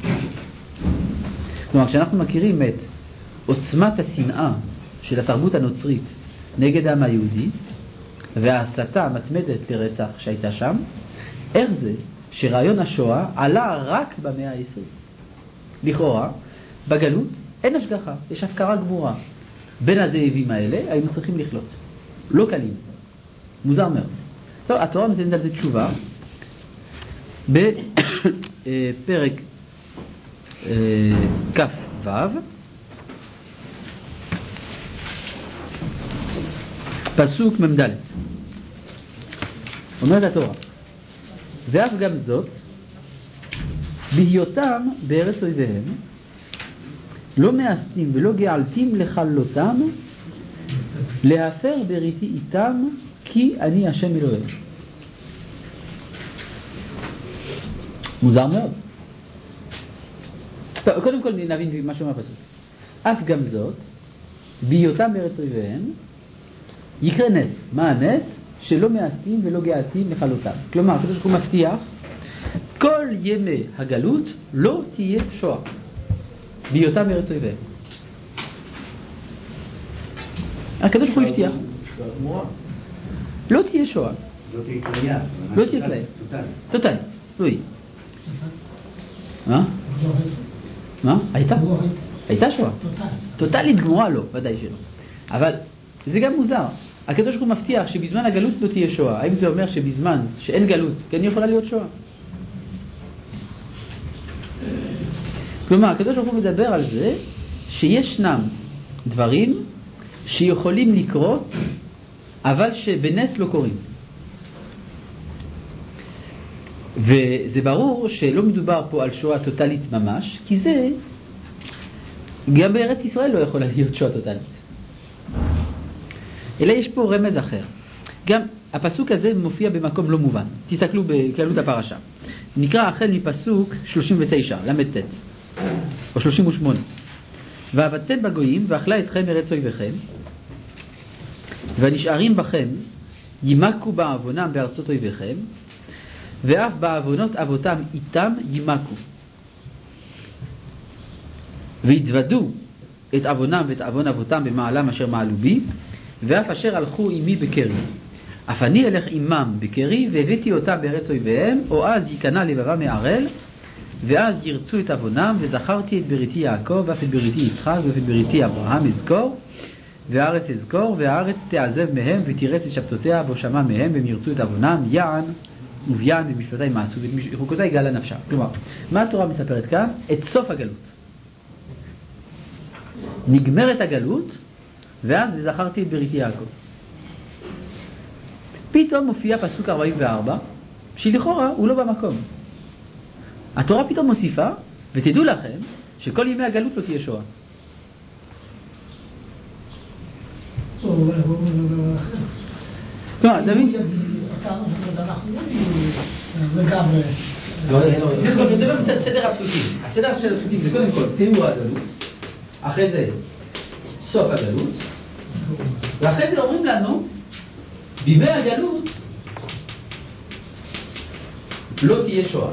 כלומר, כשאנחנו מכירים את עוצמת השנאה של התרבות הנוצרית נגד העם היהודי, וההסתה המתמדת לרצח שהייתה שם, איך זה שרעיון השואה עלה רק במאה העשרים? לכאורה, בגלות אין השגחה, יש הפקרה גמורה. בין הזאבים האלה היינו צריכים לחלות. לא קלים. מוזר מאוד. טוב, התורה נותנת על זה תשובה בפרק כף ו', פסוק ממד'. אומרת התורה, ואף גם זאת, בהיותם בארץ אויביהם, לא מאסתים ולא געלתים לכלותם, להפר בריתי איתם, כי אני השם אלוהיהם. מוזר מאוד. טוב, קודם כל נבין משהו מהפסוק. אף גם זאת, בהיותם בארץ אויביהם, יקרה נס. מה הנס? שלא מאסתים ולא געלתים לכלותם. כלומר, הקדוש ברוך הוא מבטיח, כל ימי הגלות לא תהיה שואה. בהיותם בארץ אויביהם. הקדוש ברוך הוא הבטיח. לא תהיה שואה. לא תהיה כליה. לא תהיה כליה. טוטלי. לא יהיה. מה? מה? הייתה? הייתה שואה. טוטלית גמורה לא, ודאי שלא. אבל זה גם מוזר. הקדוש ברוך הוא מבטיח שבזמן הגלות לא תהיה שואה. האם זה אומר שבזמן שאין גלות כן יכולה להיות שואה? כלומר, הקדוש ברוך הוא מדבר על זה שישנם דברים שיכולים לקרות, אבל שבנס לא קורים. וזה ברור שלא מדובר פה על שואה טוטלית ממש, כי זה גם בארץ ישראל לא יכולה להיות שואה טוטלית. אלא יש פה רמז אחר. גם הפסוק הזה מופיע במקום לא מובן. תסתכלו בכללות הפרשה. נקרא החל מפסוק שלושים ותשע, למד ט' או שלושים ושמונה. ועבדתם בגויים ואכלה אתכם ארץ אויביכם, והנשארים בכם ימקו בעוונם בארצות אויביכם, ואף בעוונות אבותם איתם ימקו. והתוודו את עוונם ואת עוון אבותם במעלם אשר מעלו בי, ואף אשר הלכו עמי בקרי. אף אני אלך עמם בקרי, והבאתי אותם בארץ אויביהם, או אז ייכנע לבבם מערל, ואז ירצו את עוונם, וזכרתי את בריתי יעקב, ואף את בריתי יצחק, ואף את בריתי אברהם אזכור, והארץ אזכור, והארץ תעזב מהם, ותירץ את שבתותיה, בו שמע מהם, והם ירצו את עוונם, יען וביען במשפטי מעשו, ואת חוקותי גאלה נפשה. כלומר, מה התורה מספרת כאן? את סוף הגלות. נגמרת הגלות, ואז וזכרתי את בריתי יעקב. פתאום מופיע פסוק ארבעים וארבע, שלכאורה הוא לא במקום. התורה פתאום מוסיפה, ותדעו לכם, שכל ימי הגלות לא תהיה שואה. לא, דוד. נדבר קצת סדר הפסוקים. הסדר של הפסוקים זה קודם כל תיאור הגלות, אחרי זה סוף הגלות, ואחרי זה אומרים לנו, בימי הגלות לא תהיה שואה.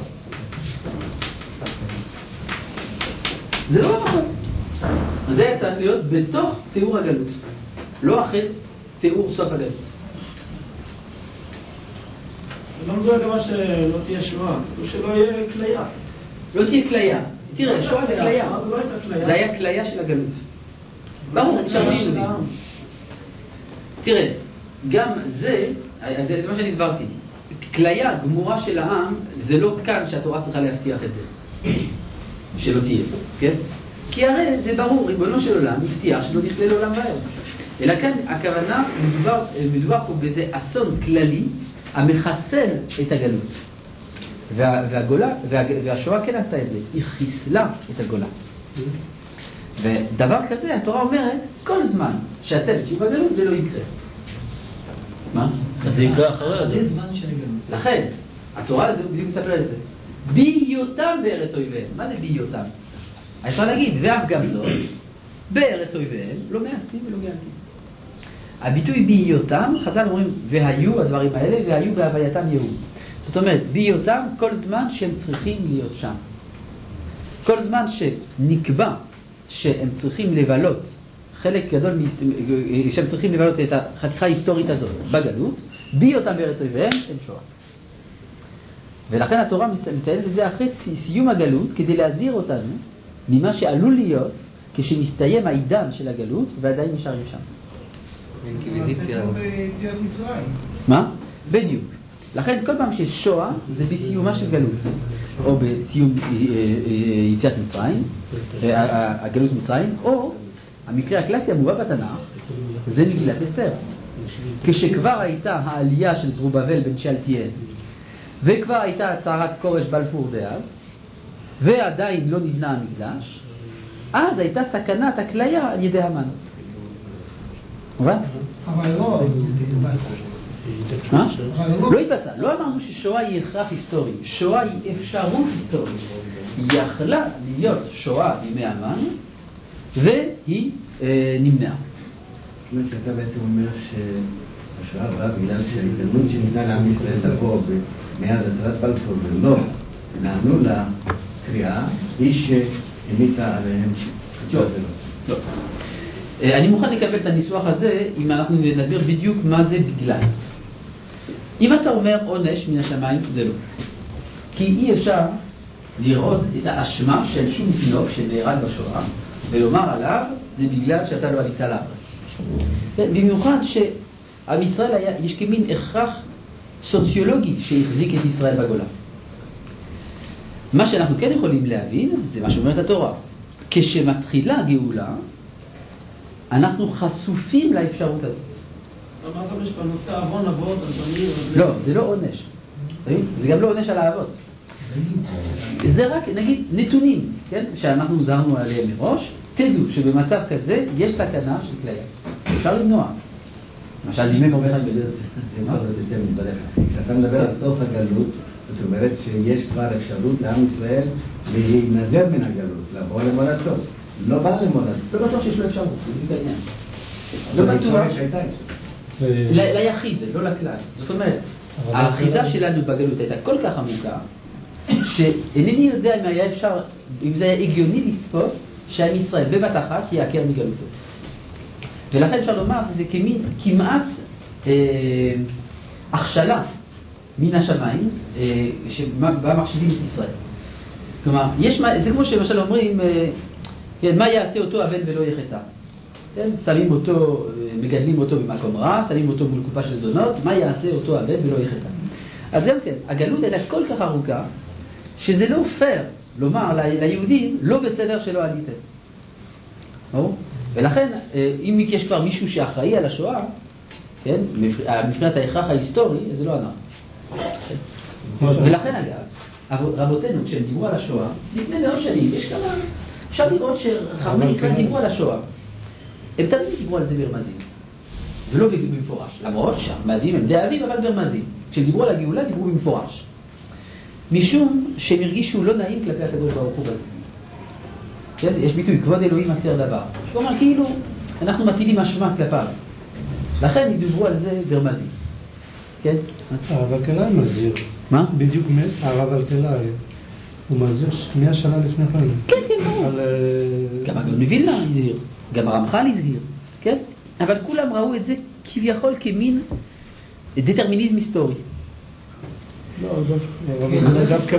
זה לא במקום. זה היה צריך להיות בתוך תיאור הגלות, לא אחרי. תיאור סוף הגלות. לא מדובר גם שלא תהיה שואה, שלא יהיה כליה. לא תהיה כליה. תראה, שואה זה כליה. זה היה כליה של הגלות. ברור, אפשר משהו. תראה, גם זה, זה מה שאני הסברתי. כליה, גמורה של העם, זה לא כאן שהתורה צריכה להבטיח את זה. שלא תהיה, כן? כי הרי זה ברור, ריבונו של עולם הבטיח שלא נכלה לעולם ועד. אלא כאן הכוונה, מדובר, מדובר פה באיזה אסון כללי המחסל את הגלות. וה, והגולה, וה, והשואה כן עשתה את זה, היא חיסלה את הגולה. ודבר כזה, התורה אומרת, כל זמן שאתם תהיו בגלות זה לא יקרה. מה? זה יקרה אחרי זה זמן של הגלות. לכן, התורה הזו בדיוק מספר את זה. בהיותם בארץ אויביהם. מה זה בהיותם? אפשר להגיד, ואף גם זאת, בארץ אויביהם, לא מעשים ולא גאלתים. הביטוי בהיותם, חז"ל אומרים, והיו הדברים האלה, והיו בהווייתם יהיו. זאת אומרת, בהיותם כל זמן שהם צריכים להיות שם. כל זמן שנקבע שהם צריכים לבלות, חלק גדול שהם צריכים לבלות את החתיכה ההיסטורית הזאת בגלות, בהיותם בארץ אויביהם, אין שואה. ולכן התורה מציינת את זה אחרי סיום הגלות, כדי להזהיר אותנו ממה שעלול להיות כשמסתיים העידן של הגלות ועדיין נשארים שם. אינקוויזיציה. ביציאת מצרים. מה? בדיוק. לכן כל פעם שיש שואה זה בסיומה של גלות, או בסיום יציאת מצרים, הגלות מצרים, או המקרה הקלאסי המובא בתנ"ך זה מגילת אסתר. כשכבר הייתה העלייה של זרובבל בן שאלתיאל, וכבר הייתה הצהרת כורש בלפור דאז, ועדיין לא נבנה המקדש, אז הייתה סכנת הכליה על ידי המן. מובן? אבל לא... מה? לא התבצע. לא אמרנו ששואה היא הכרח היסטורי. שואה היא אפשרות היסטורית. היא יכלה להיות שואה בימי המן, והיא נמנעה. זאת אומרת שאתה בעצם אומר שהשואה באה בגלל שההתגלות שניתנה לעם ישראל תבוא מאז הצהרת בלפור ולא נענו לקריאה, היא שהמיתה עליהם לא, לא. אני מוכן לקבל את הניסוח הזה אם אנחנו נסביר בדיוק מה זה בגלל. אם אתה אומר עונש מן השמיים, זה לא. כי אי אפשר לראות את האשמה של שום תינוק שנהרג בשואה ולומר עליו זה בגלל שאתה לא עלית לארץ. במיוחד שעם ישראל היה, יש כמין הכרח סוציולוגי שהחזיק את ישראל בגולה. מה שאנחנו כן יכולים להבין זה מה שאומרת התורה. כשמתחילה הגאולה אנחנו חשופים לאפשרות הזאת. אמרת יש בנושא אבון אבות, אבונים... לא, זה לא עונש. זה גם לא עונש על האבות. זה רק, נגיד, נתונים, כן? שאנחנו זרנו עליהם מראש, תדעו שבמצב כזה יש סכנה של כליה. אפשר למנוע. למשל, אם הם אומרים לך בזה... זה כבר זה מתבדך. כשאתה מדבר על סוף הגלות, זאת אומרת שיש כבר אפשרות לעם ישראל להינזר מן הגלות, לבוא למולדתו. לא בא למולדתו. לא בטוח שיש לו אפשרות, זה בדיוק העניין. לא בטוח... ליחיד, לא לכלל. זאת אומרת, האחיזה שלנו בגלות הייתה כל כך עמוקה, שאינני יודע אם היה אפשר, אם זה היה הגיוני לצפות, שעם ישראל בבת אחת יעקר מגלותו. ולכן אפשר לומר שזה כמין, כמעט אה, הכשלה מן השמיים, אה, שבה מחשיבים את ישראל. כלומר, יש, זה כמו שלמשל אומרים, אה, מה יעשה אותו הבן ולא יחטא? כן? שמים אותו, מגדלים אותו במקום רע, שמים אותו מול קופה של זונות, מה יעשה אותו הבן ולא יחטא? אז גם כן, הגלות הייתה כל כך ארוכה, שזה לא פייר לומר ליהודים, לא בסדר שלא עליתם. ברור? ולכן, אם יש כבר מישהו שאחראי על השואה, כן? מבחינת ההכרח ההיסטורי, זה לא אנחנו. ולכן אגב, רבותינו, כשהם דיברו על השואה, לפני מאות שנים, יש כמה, אפשר לראות שחכמי ישראל דיברו על השואה. הם תמיד דיברו על זה ברמזים, ולא במפורש. למרות שהרמזים הם די אביב, אבל ברמזים. כשהם דיברו על הגאולה, דיברו במפורש. משום שהם הרגישו לא נעים כלפי הקדוש ברוך הוא בזה. כן? יש ביטוי, כבוד אלוהים אסר דבר. כלומר, כאילו, אנחנו מטילים אשמה כלפיו. לכן דיברו על זה ברמזים. כן? הרב אלקלעי מזהיר. מה? בדיוק הרב אלקלעי. הוא מזהיר מאה שנה לפני כן. כן, כן, על... גם הגאון מווילנה הזהיר. גם הרמח"ל הזהיר. כן? אבל כולם ראו את זה כביכול כמין דטרמיניזם היסטורי. לא, דווקא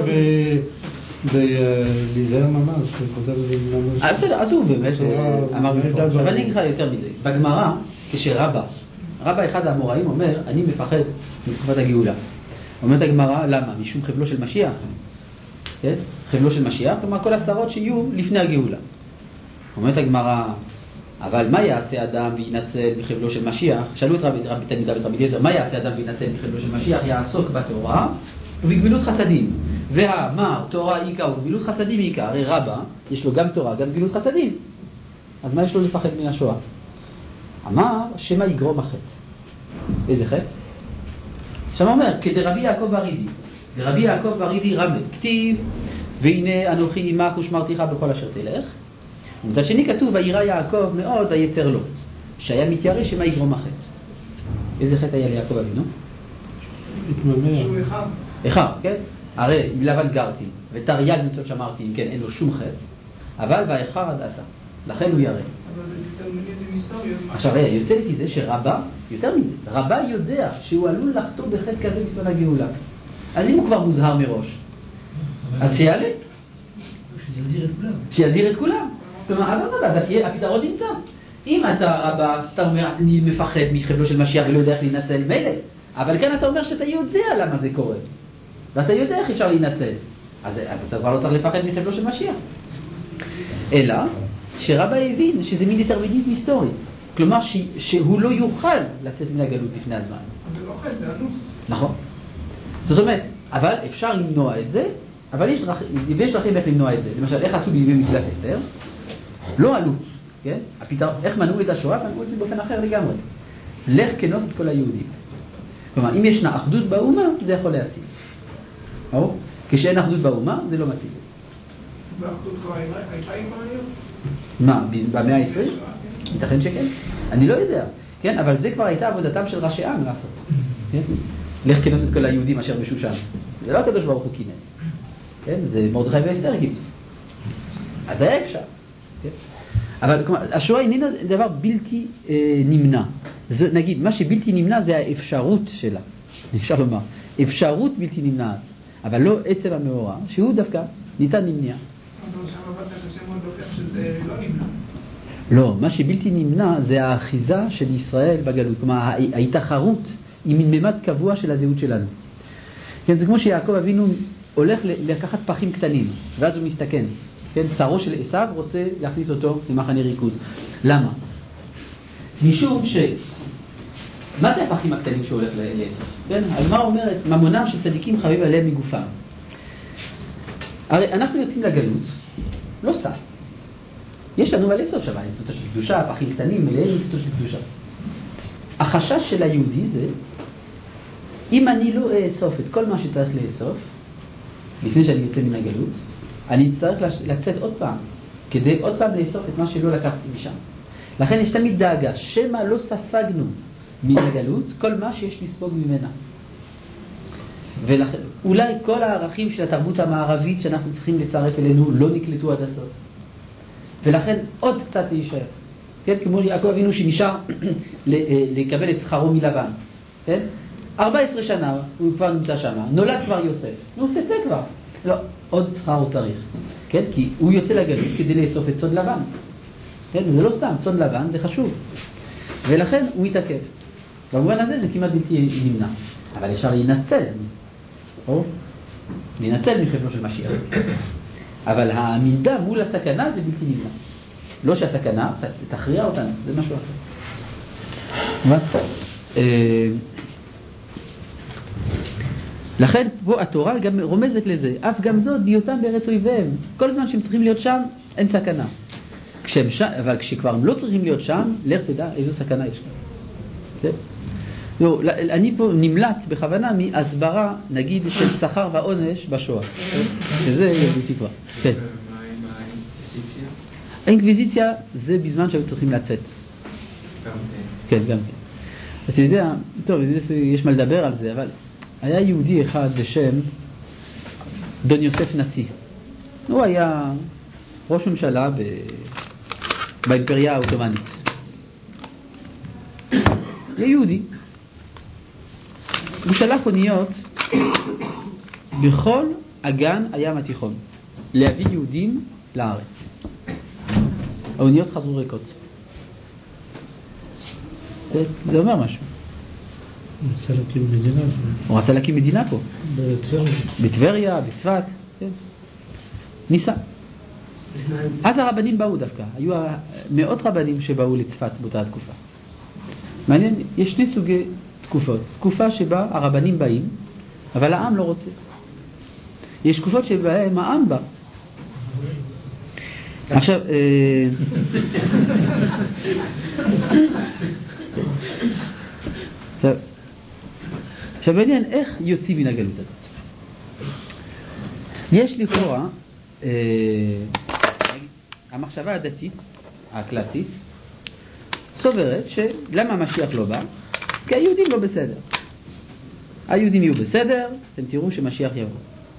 בליזהר ממש, הוא כותב ממש... בסדר, אז הוא באמת אמר מפורש. אבל אני אגיד לך יותר מזה. בגמרא, כשרבא, רבא אחד האמוראים אומר, אני מפחד מתקופת הגאולה. אומרת הגמרא, למה? משום חבלו של משיח. כן? חבלו של משיח, כלומר כל הצרות שיהיו לפני הגאולה. אומרת הגמרא, אבל מה יעשה אדם וינצל מחבלו של משיח? שאלו את רבי תלמידיו את רבי אליעזר, מה יעשה אדם וינצל מחבלו של משיח? יעסוק בתורה ובגמילות חסדים. והאמר, תורה איקה ובגמילות חסדים איקה. הרי רבא, יש לו גם תורה, גם גמילות חסדים. אז מה יש לו לפחד מן השואה? אמר, שמה יגרום החטא. איזה חטא? עכשיו הוא אומר, כדרבי יעקב ברידי. דרבי יעקב ברידי רמז, כתיב, והנה אנוכי עמך ושמרתיך בכל אשר תלך. ומצד שני כתוב, וירא יעקב מאוד ויצר לו, שהיה מתיירא שמה יגרום החטא. איזה חטא היה ליעקב אבינו? שהוא אחד. אחד, כן? הרי עם לבן גרתי, ותרי"ג מצוות שמרתי, אם כן, אין לו שום חטא, אבל והאחר עד עתה, לכן הוא ירא. אבל זה דטרמיניזם היסטורי. עכשיו, יוצא לי כזה שרבא, יותר מזה, רבא יודע שהוא עלול לחטוא בחטא כזה בסוד הגאולה. אז אם הוא כבר מוזהר מראש, אז שיעלה. שיזהיר את כולם. שיזהיר את כולם. כלומר, אז הפתרון נמצא. אם אתה רבא, אתה אומר, אני מפחד מחבלו של משיח ולא יודע איך להינצל, מילא. אבל כאן אתה אומר שאתה יודע למה זה קורה. ואתה יודע איך אפשר להינצל. אז, אז אתה כבר לא צריך לפחד מחבלו של משיח. אלא, שרבא הבין שזה מין דטרמיניזם היסטורי. כלומר, ש, שהוא לא יוכל לצאת מן הגלות לפני הזמן. זה לא חטא, זה אנוס. נכון. זאת אומרת, אבל אפשר למנוע את זה, אבל יש דרכים, ויש דרכים איך למנוע את זה. למשל, איך עשו בימי מגילת אסתר? לא עלו, כן? הפתר... איך מנעו את השואה? מנעו את זה באופן אחר לגמרי. לך כנוס את כל היהודים. כלומר, אם ישנה אחדות באומה, זה יכול להציל. או? כשאין אחדות באומה, זה לא מציל. והאחדות כבר הייתה עם היום? מה, במאה ה-עשרים? ייתכן שכן. אני לא יודע. כן? אבל זה כבר הייתה עבודתם של ראשי עם לעשות. כן? לך כנוס את כל היהודים אשר בשושן. זה לא הקדוש ברוך הוא כינס. כן? זה מרדכי ואסתר קיצור. אז היה אפשר. כן? אבל כלומר, השואה איננה דבר בלתי אה, נמנע. זה, נגיד, מה שבלתי נמנע זה האפשרות שלה. אפשר לומר. אפשרות בלתי נמנעת. אבל לא עצם המאורע, שהוא דווקא ניתן נמנע. אבל שם עבדת קשה מאוד להוכיח שזה לא נמנע. לא, מה שבלתי נמנע זה האחיזה של ישראל בגלות. כלומר, ההתחרות היא מין ממד קבוע של הזהות שלנו. כן, זה כמו שיעקב אבינו הולך לקחת פחים קטנים, ואז הוא מסתכן. כן, צרו של עשיו רוצה להכניס אותו למחנה ריכוז. למה? משום ש... מה זה הפחים הקטנים שהוא הולך לאסוף? כן? על מה אומרת? ממונם של צדיקים חביב עליהם מגופם. הרי אנחנו יוצאים לגלות, לא סתם. יש לנו מה לאסוף שם, נצאותו של קדושה, פחים קטנים, מלאים נצאותו של קדושה. החשש של היהודי זה, אם אני לא אאסוף את כל מה שצריך לאסוף, לפני שאני יוצא מן הגלות, אני צריך לצאת עוד פעם, כדי עוד פעם לאסוף את מה שלא לקחתי משם. לכן יש תמיד דאגה, שמה לא ספגנו מן הגלות, כל מה שיש לספוג ממנה. ואולי כל הערכים של התרבות המערבית שאנחנו צריכים לצרף אלינו לא נקלטו עד הסוף. ולכן עוד קצת להישאר. כן? כמו יעקב אבינו שנשאר לקבל את שכרו מלבן. כן? ארבע עשרה שנה הוא כבר נמצא שם, נולד כבר יוסף. נו, תצא כבר. לא, עוד שכר הוא צריך. כן? כי הוא יוצא לגלות כדי לאסוף את צאן לבן. כן? זה לא סתם, צאן לבן זה חשוב. ולכן הוא מתעכב. במובן הזה זה כמעט בלתי נמנע. אבל אפשר להינצל. או? להינצל מחבלו של משיח. אבל העמידה מול הסכנה זה בלתי נמנע. לא שהסכנה תכריע אותנו, זה משהו אחר. לכן פה התורה גם רומזת לזה, אף גם זאת בהיותם בארץ אויביהם. כל זמן שהם צריכים להיות שם, אין סכנה. כשהם שם, אבל כשכבר הם לא צריכים להיות שם, לך תדע איזו סכנה יש להם. כן? לא, אני פה נמלץ בכוונה מהסברה, נגיד, של שכר ועונש בשואה. שזה ילדותי כבר. כן. מה עם האינקוויזיציה? האינקוויזיציה זה בזמן שהיו צריכים לצאת. גם כן, גם כן. אתה יודע, טוב, יש מה לדבר על זה, אבל היה יהודי אחד בשם דון יוסף נשיא. הוא היה ראש ממשלה ב... באימפריה האוטומנית. יהיה יהודי. הוא שלח אוניות בכל אגן הים התיכון להביא יהודים לארץ. האוניות חזרו ריקות. זה, זה אומר משהו. הוא רצה להקים מדינה. הוא רצה להקים מדינה פה. בטבריה. בטבריה, בצפת. כן. ניסה. אז הרבנים באו דווקא. היו מאות רבנים שבאו לצפת באותה תקופה. מעניין, יש שני סוגי תקופות. תקופה שבה הרבנים באים, אבל העם לא רוצה. יש תקופות שבהם העם בא. עכשיו, עכשיו, עכשיו בעניין איך יוצאים מן הגלות הזאת. יש לכאורה אה, המחשבה הדתית הקלאסית סוברת שלמה המשיח לא בא? כי היהודים לא בסדר. היהודים יהיו בסדר, אתם תראו שמשיח יבוא.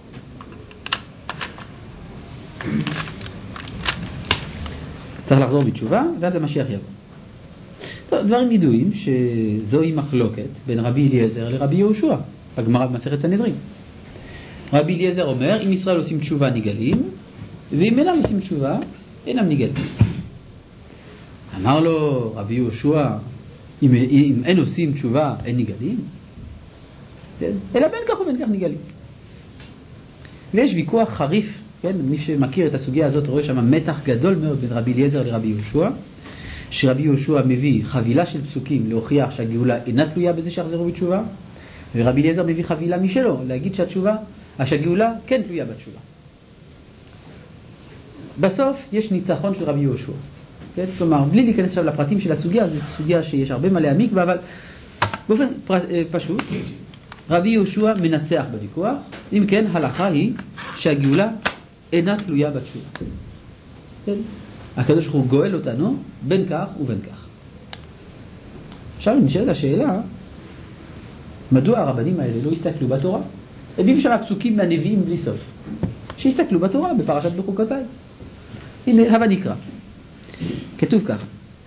צריך לחזור בתשובה ואז המשיח יבוא. טוב, דברים ידועים שזוהי מחלוקת בין רבי אליעזר לרבי יהושע בגמרא במסכת סנהדרין. רבי אליעזר אומר אם ישראל עושים תשובה נגלים ואם אינם עושים תשובה אינם נגלים. אמר לו רבי יהושע אם, אם אין עושים תשובה אין נגלים, כן? אלא בין כך ובין כך נגלים. ויש ויכוח חריף, כן? מי שמכיר את הסוגיה הזאת רואה שם מתח גדול מאוד בין רבי אליעזר לרבי יהושע, שרבי יהושע מביא חבילה של פסוקים להוכיח שהגאולה אינה תלויה בזה שיחזרו בתשובה, ורבי אליעזר מביא חבילה משלו להגיד שהתשובה, שהגאולה כן תלויה בתשובה. בסוף יש ניצחון של רבי יהושע, כן? כלומר בלי להיכנס עכשיו לפרטים של הסוגיה, זו סוגיה שיש הרבה מה להעמיק בה, אבל באופן פשוט רבי יהושע מנצח בוויכוח. אם כן, הלכה היא שהגאולה אינה תלויה בתשובה. כן? הקדוש ברוך הוא גואל אותנו בין כך ובין כך. עכשיו נשאלת השאלה, מדוע הרבנים האלה לא הסתכלו בתורה? הביאו שם פסוקים מהנביאים בלי סוף. שהסתכלו בתורה בפרשת בחוקותיי. הנה, הבה נקרא. כתוב כך.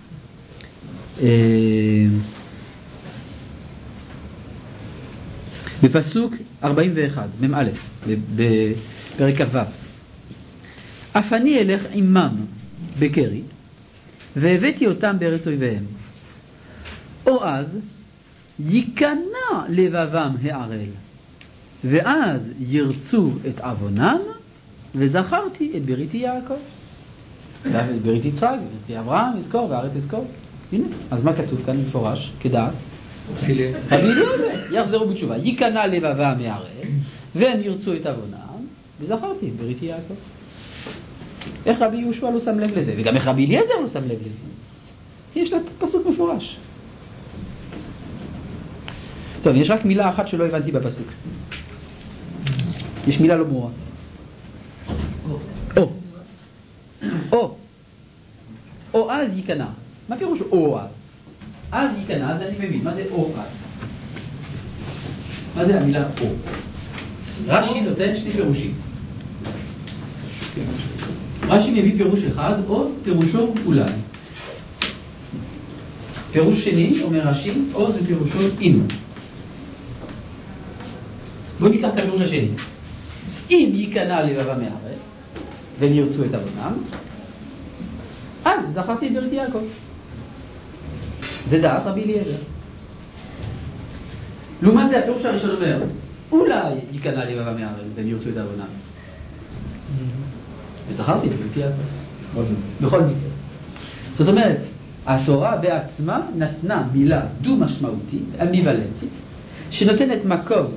בפסוק ארבעים ואחת, מ"א, בפרק כ"ו. אף אני אלך עמם בקרי, והבאתי אותם בארץ אויביהם. או אז ייכנע לבבם הערל, ואז ירצו את עוונם, וזכרתי את בריתי יעקב. את בריתי יצחק, בריתי אברהם, יזכור, והארץ יזכור. הנה, אז מה כתוב כאן מפורש, כדעת? רבי אליעזר, יחזרו בתשובה, ייכנע לבבם הערל, והם ירצו את עוונם, וזכרתי את בריתי יעקב. איך רבי יהושע לא שם לב לזה, וגם איך רבי אליעזר לא שם לב לזה. יש לה פסוק מפורש. טוב, יש רק מילה אחת שלא הבנתי בפסוק. יש מילה לא ברורה. או. או. או אז ייכנע. מה פירוש או אז? אז ייכנע, אז אני מבין. מה זה או אז? מה זה המילה או? רש"י נותן שני פירושים. רש"י מביא פירוש אחד, או פירושו אולי. פירוש שני, אומר רש"י, או זה פירושו אם. בואו ניקח את הפירוש השני. אם ייכנע לבבם הערל, והם ירצו את עוונם, אז זכרתי את בריתי יעקב. זה דעת רבי אליעזר. לעומת זה הפירוש הראשון אומר, אולי ייכנע לבבם הערל, והם ירצו את עוונם. וזכרתי את בריתי יעקב. בכל מקרה. זאת אומרת, התורה בעצמה נתנה מילה דו-משמעותית, אמביוולנטית, שנותנת מקום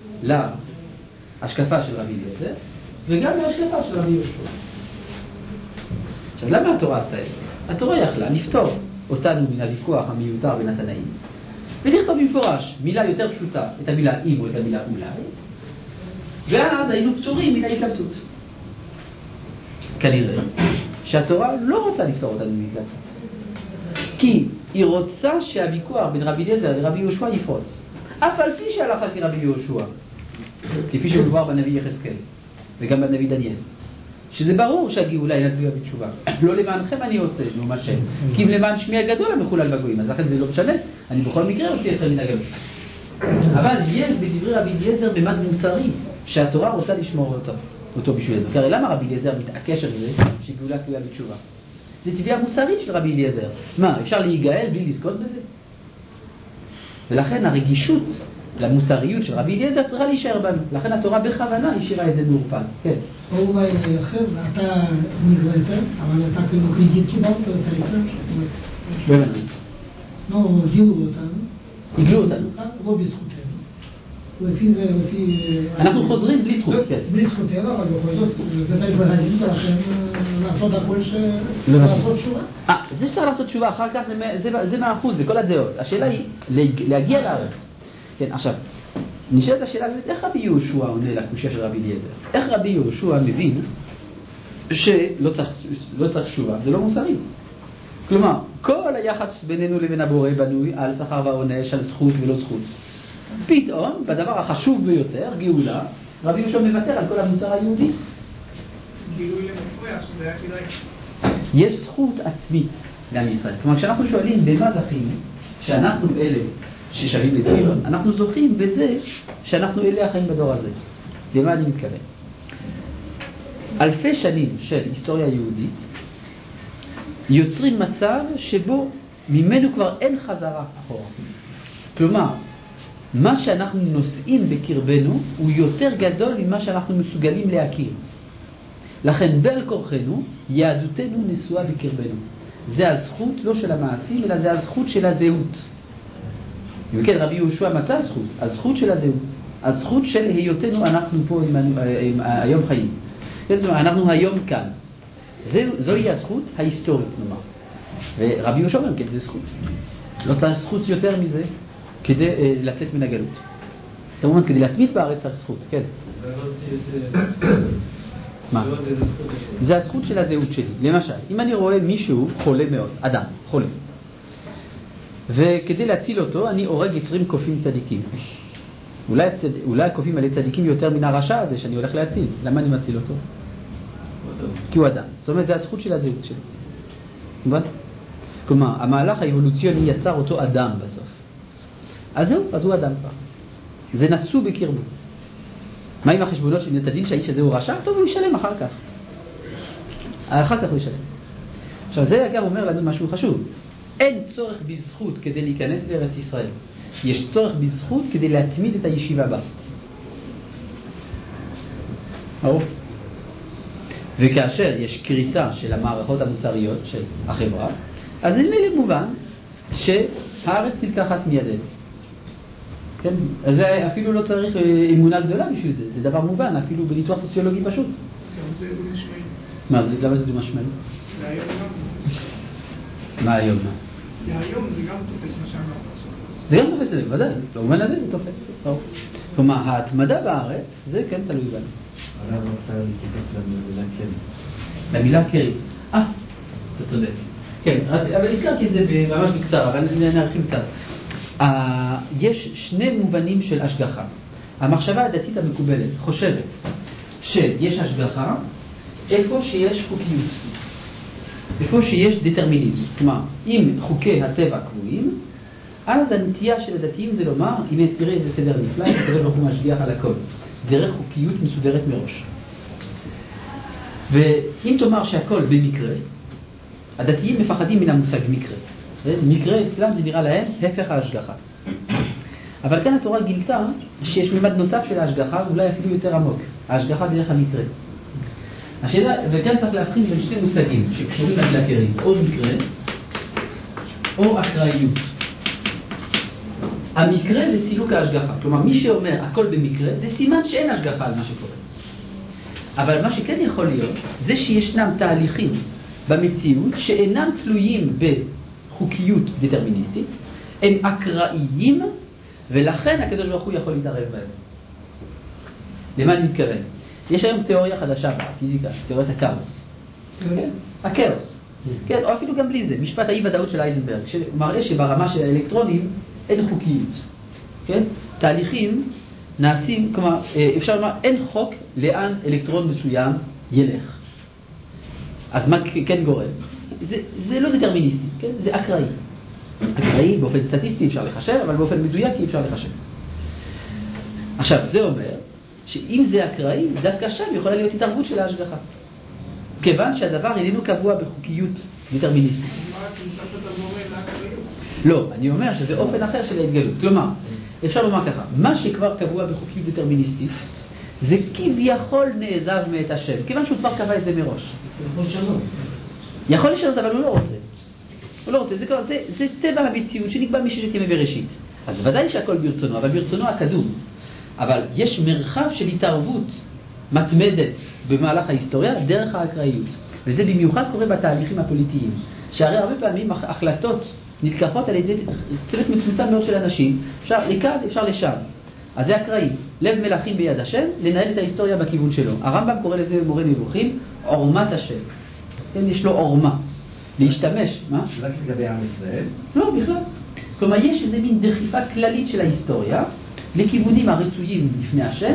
להשקפה של רבי אליעזר, וגם להשקפה של רבי יהושע. עכשיו, למה התורה עשתה את זה? התורה יכלה לפתור אותנו מן הוויכוח המיותר בין התנאים, ולכתוב במפורש מילה יותר פשוטה, את המילה אם או את המילה אולי, ואז היינו פטורים מן ההתלבטות. כנראה שהתורה לא רוצה לפתור אותנו מהתלבטות, כי היא רוצה שהוויכוח בין רבי אליעזר לרבי יהושע יפרוץ, אף על פי שהלכה כרבי יהושע, כפי שמדובר בנביא יחזקאל וגם בנביא דניאל, שזה ברור שהגאולה אינה תלויה בתשובה. לא למענכם אני עושה, נו מה שם, כי אם למען שמי הגדול המחולל בגויים, אז לכן זה לא משנה, אני בכל מקרה הוציא אתכם מן הגלות. אבל יש בדברי רבי אליעזר ממד מוסרי שהתורה רוצה לשמור אותו, אותו בשביל זה. הרי למה רבי אליעזר מתעקש על זה שגאולה תלויה בתשובה? זה טבעיה מוסרית של רבי אליעזר. מה, אפשר להיגאל בלי לזכות בזה? ולכן הרגישות למוסריות של רבי אליעזר צריכה להישאר בנו. לכן התורה בכוונה השאירה את זה מעורפל. כן. או אולי אחר, אתה נגרעת, אבל אתה כאילו קריטית קיבלת את העיקר. באמת. לא, הגיעו אותנו. הגלו אותנו. לא בזכותנו. לפי זה, לפי... אנחנו חוזרים בלי זכות, כן. בלי זכותנו, אבל בכל זאת, זה צריך להגיד, ולכן לעשות הכל ש... לעשות תשובה. אה, זה שצריך לעשות תשובה, אחר כך זה מאה אחוז לכל הדעות. השאלה היא להגיע לארץ. כן, עכשיו, נשאלת השאלה באמת, איך רבי יהושע עונה לקושיה של רבי אליעזר? איך רבי יהושע מבין שלא צריך, לא צריך תשובה? זה לא מוסרי. כלומר, כל היחס בינינו לבין הבורא בנוי על שכר ועונש, על זכות ולא זכות. פתאום, בדבר החשוב ביותר, גאולה, רבי יהושע מוותר על כל המוסר היהודי. גילוי למפרח, שזה היה כדאי. יש זכות עצמית לעם ישראל. כלומר, כשאנחנו שואלים במה זכינו, שאנחנו אלה ששווים לציון, אנחנו זוכים בזה שאנחנו אלה החיים בדור הזה. למה אני מתכוון? אלפי שנים של היסטוריה יהודית יוצרים מצב שבו ממנו כבר אין חזרה אחורה. כלומר, מה שאנחנו נושאים בקרבנו הוא יותר גדול ממה שאנחנו מסוגלים להכיר. לכן בעל כורחנו יהדותנו נשואה בקרבנו. זה הזכות לא של המעשים, אלא זה הזכות של הזהות. וכן, רבי יהושע מצא זכות, הזכות של הזהות, הזכות של היותנו אנחנו פה עם, עם, עם, היום חיים. אנחנו היום כאן. זה, זוהי הזכות ההיסטורית, נאמר. ורבי יהושע אומר, כן, זה זכות. לא צריך זכות יותר מזה כדי אה, לצאת מן הגלות. כמובן, כדי להתמיד בארץ צריך זכות, כן. מה? זה הזכות של הזהות שלי. למשל, אם אני רואה מישהו חולה מאוד, אדם, חולה, וכדי להציל אותו, אני הורג עשרים קופים צדיקים. אולי, הצד... אולי הקופים האלה צדיקים יותר מן הרשע הזה שאני הולך להציל. למה אני מציל אותו? כי הוא אדם. זאת אומרת, זה הזכות של הזהות שלי. מובן? כלומר, המהלך האבולוציוני יצר אותו אדם בסוף. אז זהו, אז הוא אדם כבר. זה נשוא בקרבו. מה עם החשבונות של נתדין שהאיש הזה הוא רשע? טוב, הוא ישלם אחר כך. אחר כך הוא ישלם. עכשיו, זה אגב אומר לנו משהו חשוב. אין צורך בזכות כדי להיכנס לארץ ישראל. יש צורך בזכות כדי להתמיד את הישיבה בה. ברור? וכאשר יש קריסה של המערכות המוסריות של החברה, אז זה מלא מובן שהארץ נלקחת מידינו. כן? אז אפילו לא צריך אמונה גדולה בשביל זה. זה דבר מובן, אפילו בניתוח סוציולוגי פשוט. גם זה דו משמעי. מה זה? למה זה דו משמעי? להיום גם. מה היום? מה? להיום זה גם תופס מה שאמרת עכשיו. זה גם תופס לזה, ודאי. במובן הזה זה תופס. כלומר, ההתמדה בארץ, זה כן תלוי בנו. אני רוצה להתייחס למילה קרי. למילה קרי. אה, אתה צודק. כן, אבל הזכרתי את זה ממש בקצר, אבל נערכים קצת. יש שני מובנים של השגחה. המחשבה הדתית המקובלת חושבת שיש השגחה איפה שיש חוקיות, איפה שיש דטרמיניזם. כלומר, אם חוקי הטבע קבועים, אז הנטייה של הדתיים זה לומר, הנה תראה איזה סדר נפלא, תראה ברוך הוא משגיח על הכל, דרך חוקיות מסודרת מראש. ואם תאמר שהכל במקרה, הדתיים מפחדים מן המושג מקרה. מקרה אצלם זה נראה להם הפך ההשגחה. אבל כאן התורה גילתה שיש ממד נוסף של ההשגחה, אולי אפילו יותר עמוק. ההשגחה דרך המקרה. השאלה, וכאן צריך להבחין בין שני מושגים שקשורים להכרים, או מקרה או אקראיות. המקרה זה סילוק ההשגחה. כלומר, מי שאומר הכל במקרה, זה סימן שאין השגחה על מה שקורה. אבל מה שכן יכול להיות, זה שישנם תהליכים במציאות שאינם תלויים בחוקיות דטרמיניסטית, הם אקראיים, ולכן הקדוש ברוך הוא יכול להתערב בהם. למה אני מתכוון? יש היום תיאוריה חדשה בפיזיקה, תיאוריית הכאוס. הכאוס. כן, או אפילו גם בלי זה, משפט האי-ודאות של אייזנברג, שמראה שברמה של האלקטרונים אין חוקיות. כן? תהליכים נעשים, כלומר, אפשר לומר, אין חוק לאן אלקטרון מסוים ילך. אז מה כן גורם? זה, זה לא דטרמיניסטי, כן? זה אקראי. אקראי, באופן סטטיסטי אפשר לחשב, אבל באופן מדויק אי אפשר לחשב. עכשיו, זה אומר שאם זה אקראי, דווקא שם יכולה להיות התערבות של ההשגחה. כיוון שהדבר איננו קבוע בחוקיות דטרמיניסטית. לא, אני אומר שזה אופן אחר של ההתגלות. כלומר, אפשר לומר ככה, מה שכבר קבוע בחוקיות דטרמיניסטית, זה כביכול נעזב מאת השם, כיוון שהוא כבר קבע את זה מראש. יכול לשנות. יכול לשנות, אבל הוא לא רוצה. הוא לא רוצה, זה, זה, זה טבע המציאות שנקבע מששת ימי בראשית. אז ודאי שהכל ברצונו, אבל ברצונו הקדום. אבל יש מרחב של התערבות מתמדת במהלך ההיסטוריה דרך האקראיות. וזה במיוחד קורה בתהליכים הפוליטיים. שהרי הרבה פעמים החלטות נתקפות על ידי צוות מצומצם מאוד של אנשים. אפשר לכאן, אפשר לשם. אז זה אקראי. לב מלכים ביד השם, לנהל את ההיסטוריה בכיוון שלו. הרמב"ם קורא לזה מורה נבוכים, עורמת השם. כן, יש לו עורמה. להשתמש, מה? רק לגבי עם ישראל? לא, בכלל. כלומר, יש איזו מין דחיפה כללית של ההיסטוריה לכיוונים הרצויים לפני השם,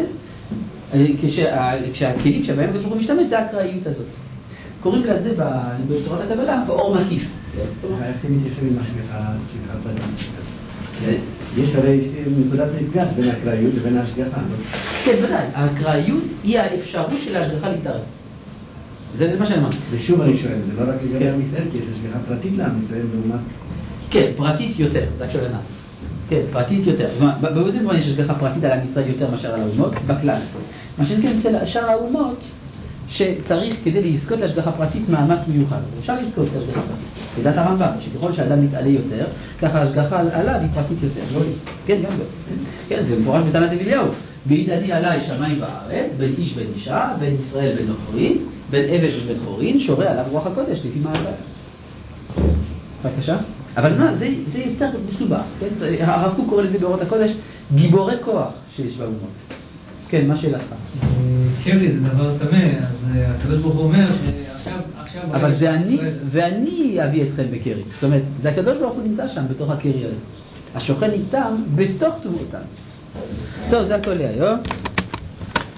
כשהכלים שבהם הקדוש ברוך הוא משתמש, זה האקראיות הזאת. קוראים לזה בתורת הקבלה באור מקיף. איך זה מתיישב עם השגחה פרטית? יש הרי נקודת מפגש בין האקראיות לבין ההשגחה. כן, ודאי. האקראיות היא האפשרות של ההשגחה להתערב. זה מה שאני אומר. ושוב אני שואל, זה לא רק לגבי עם ישראל, כי יש השגחה פרטית לעם ישראל לעומת... כן, פרטית יותר, זה רק שואלנה. כן, פרטית יותר. באיזה מובן יש השגחה פרטית על עם ישראל יותר מאשר על האומות? בכלל. מה שכן אצל שאר האומות, שצריך כדי לזכות להשגחה פרטית מאמץ מיוחד. אפשר לזכות להשגחה פרטית. לדעת הרמב"ם, שככל שאדם מתעלה יותר, ככה ההשגחה עליו היא פרטית יותר. לא לי. כן, גם לא. כן, זה מפורש בתנת אליהו. בעיד אני עליי שמיים בארץ, בין איש בין אישה, בין ישראל בין נוכרין, בין עבד ובין חורין, שורה עליו רוח הקודש, לפי מה עליו. בבקשה? אבל מה, זה, זה יותר מסובך, כן? הרב קוק קורא לזה באורות הקודש, גיבורי כוח שיש באומות. כן, מה שאלתך? קרי, זה דבר תמה, אז הקדוש ברוך הוא אומר שעכשיו... עכשיו אבל זה אני, ואני אביא אתכם בקרי. זאת אומרת, זה הקדוש ברוך הוא נמצא שם, בתוך הקרי הזה. השוכן איתם, בתוך תבואתם. טוב, זה הכל להיום.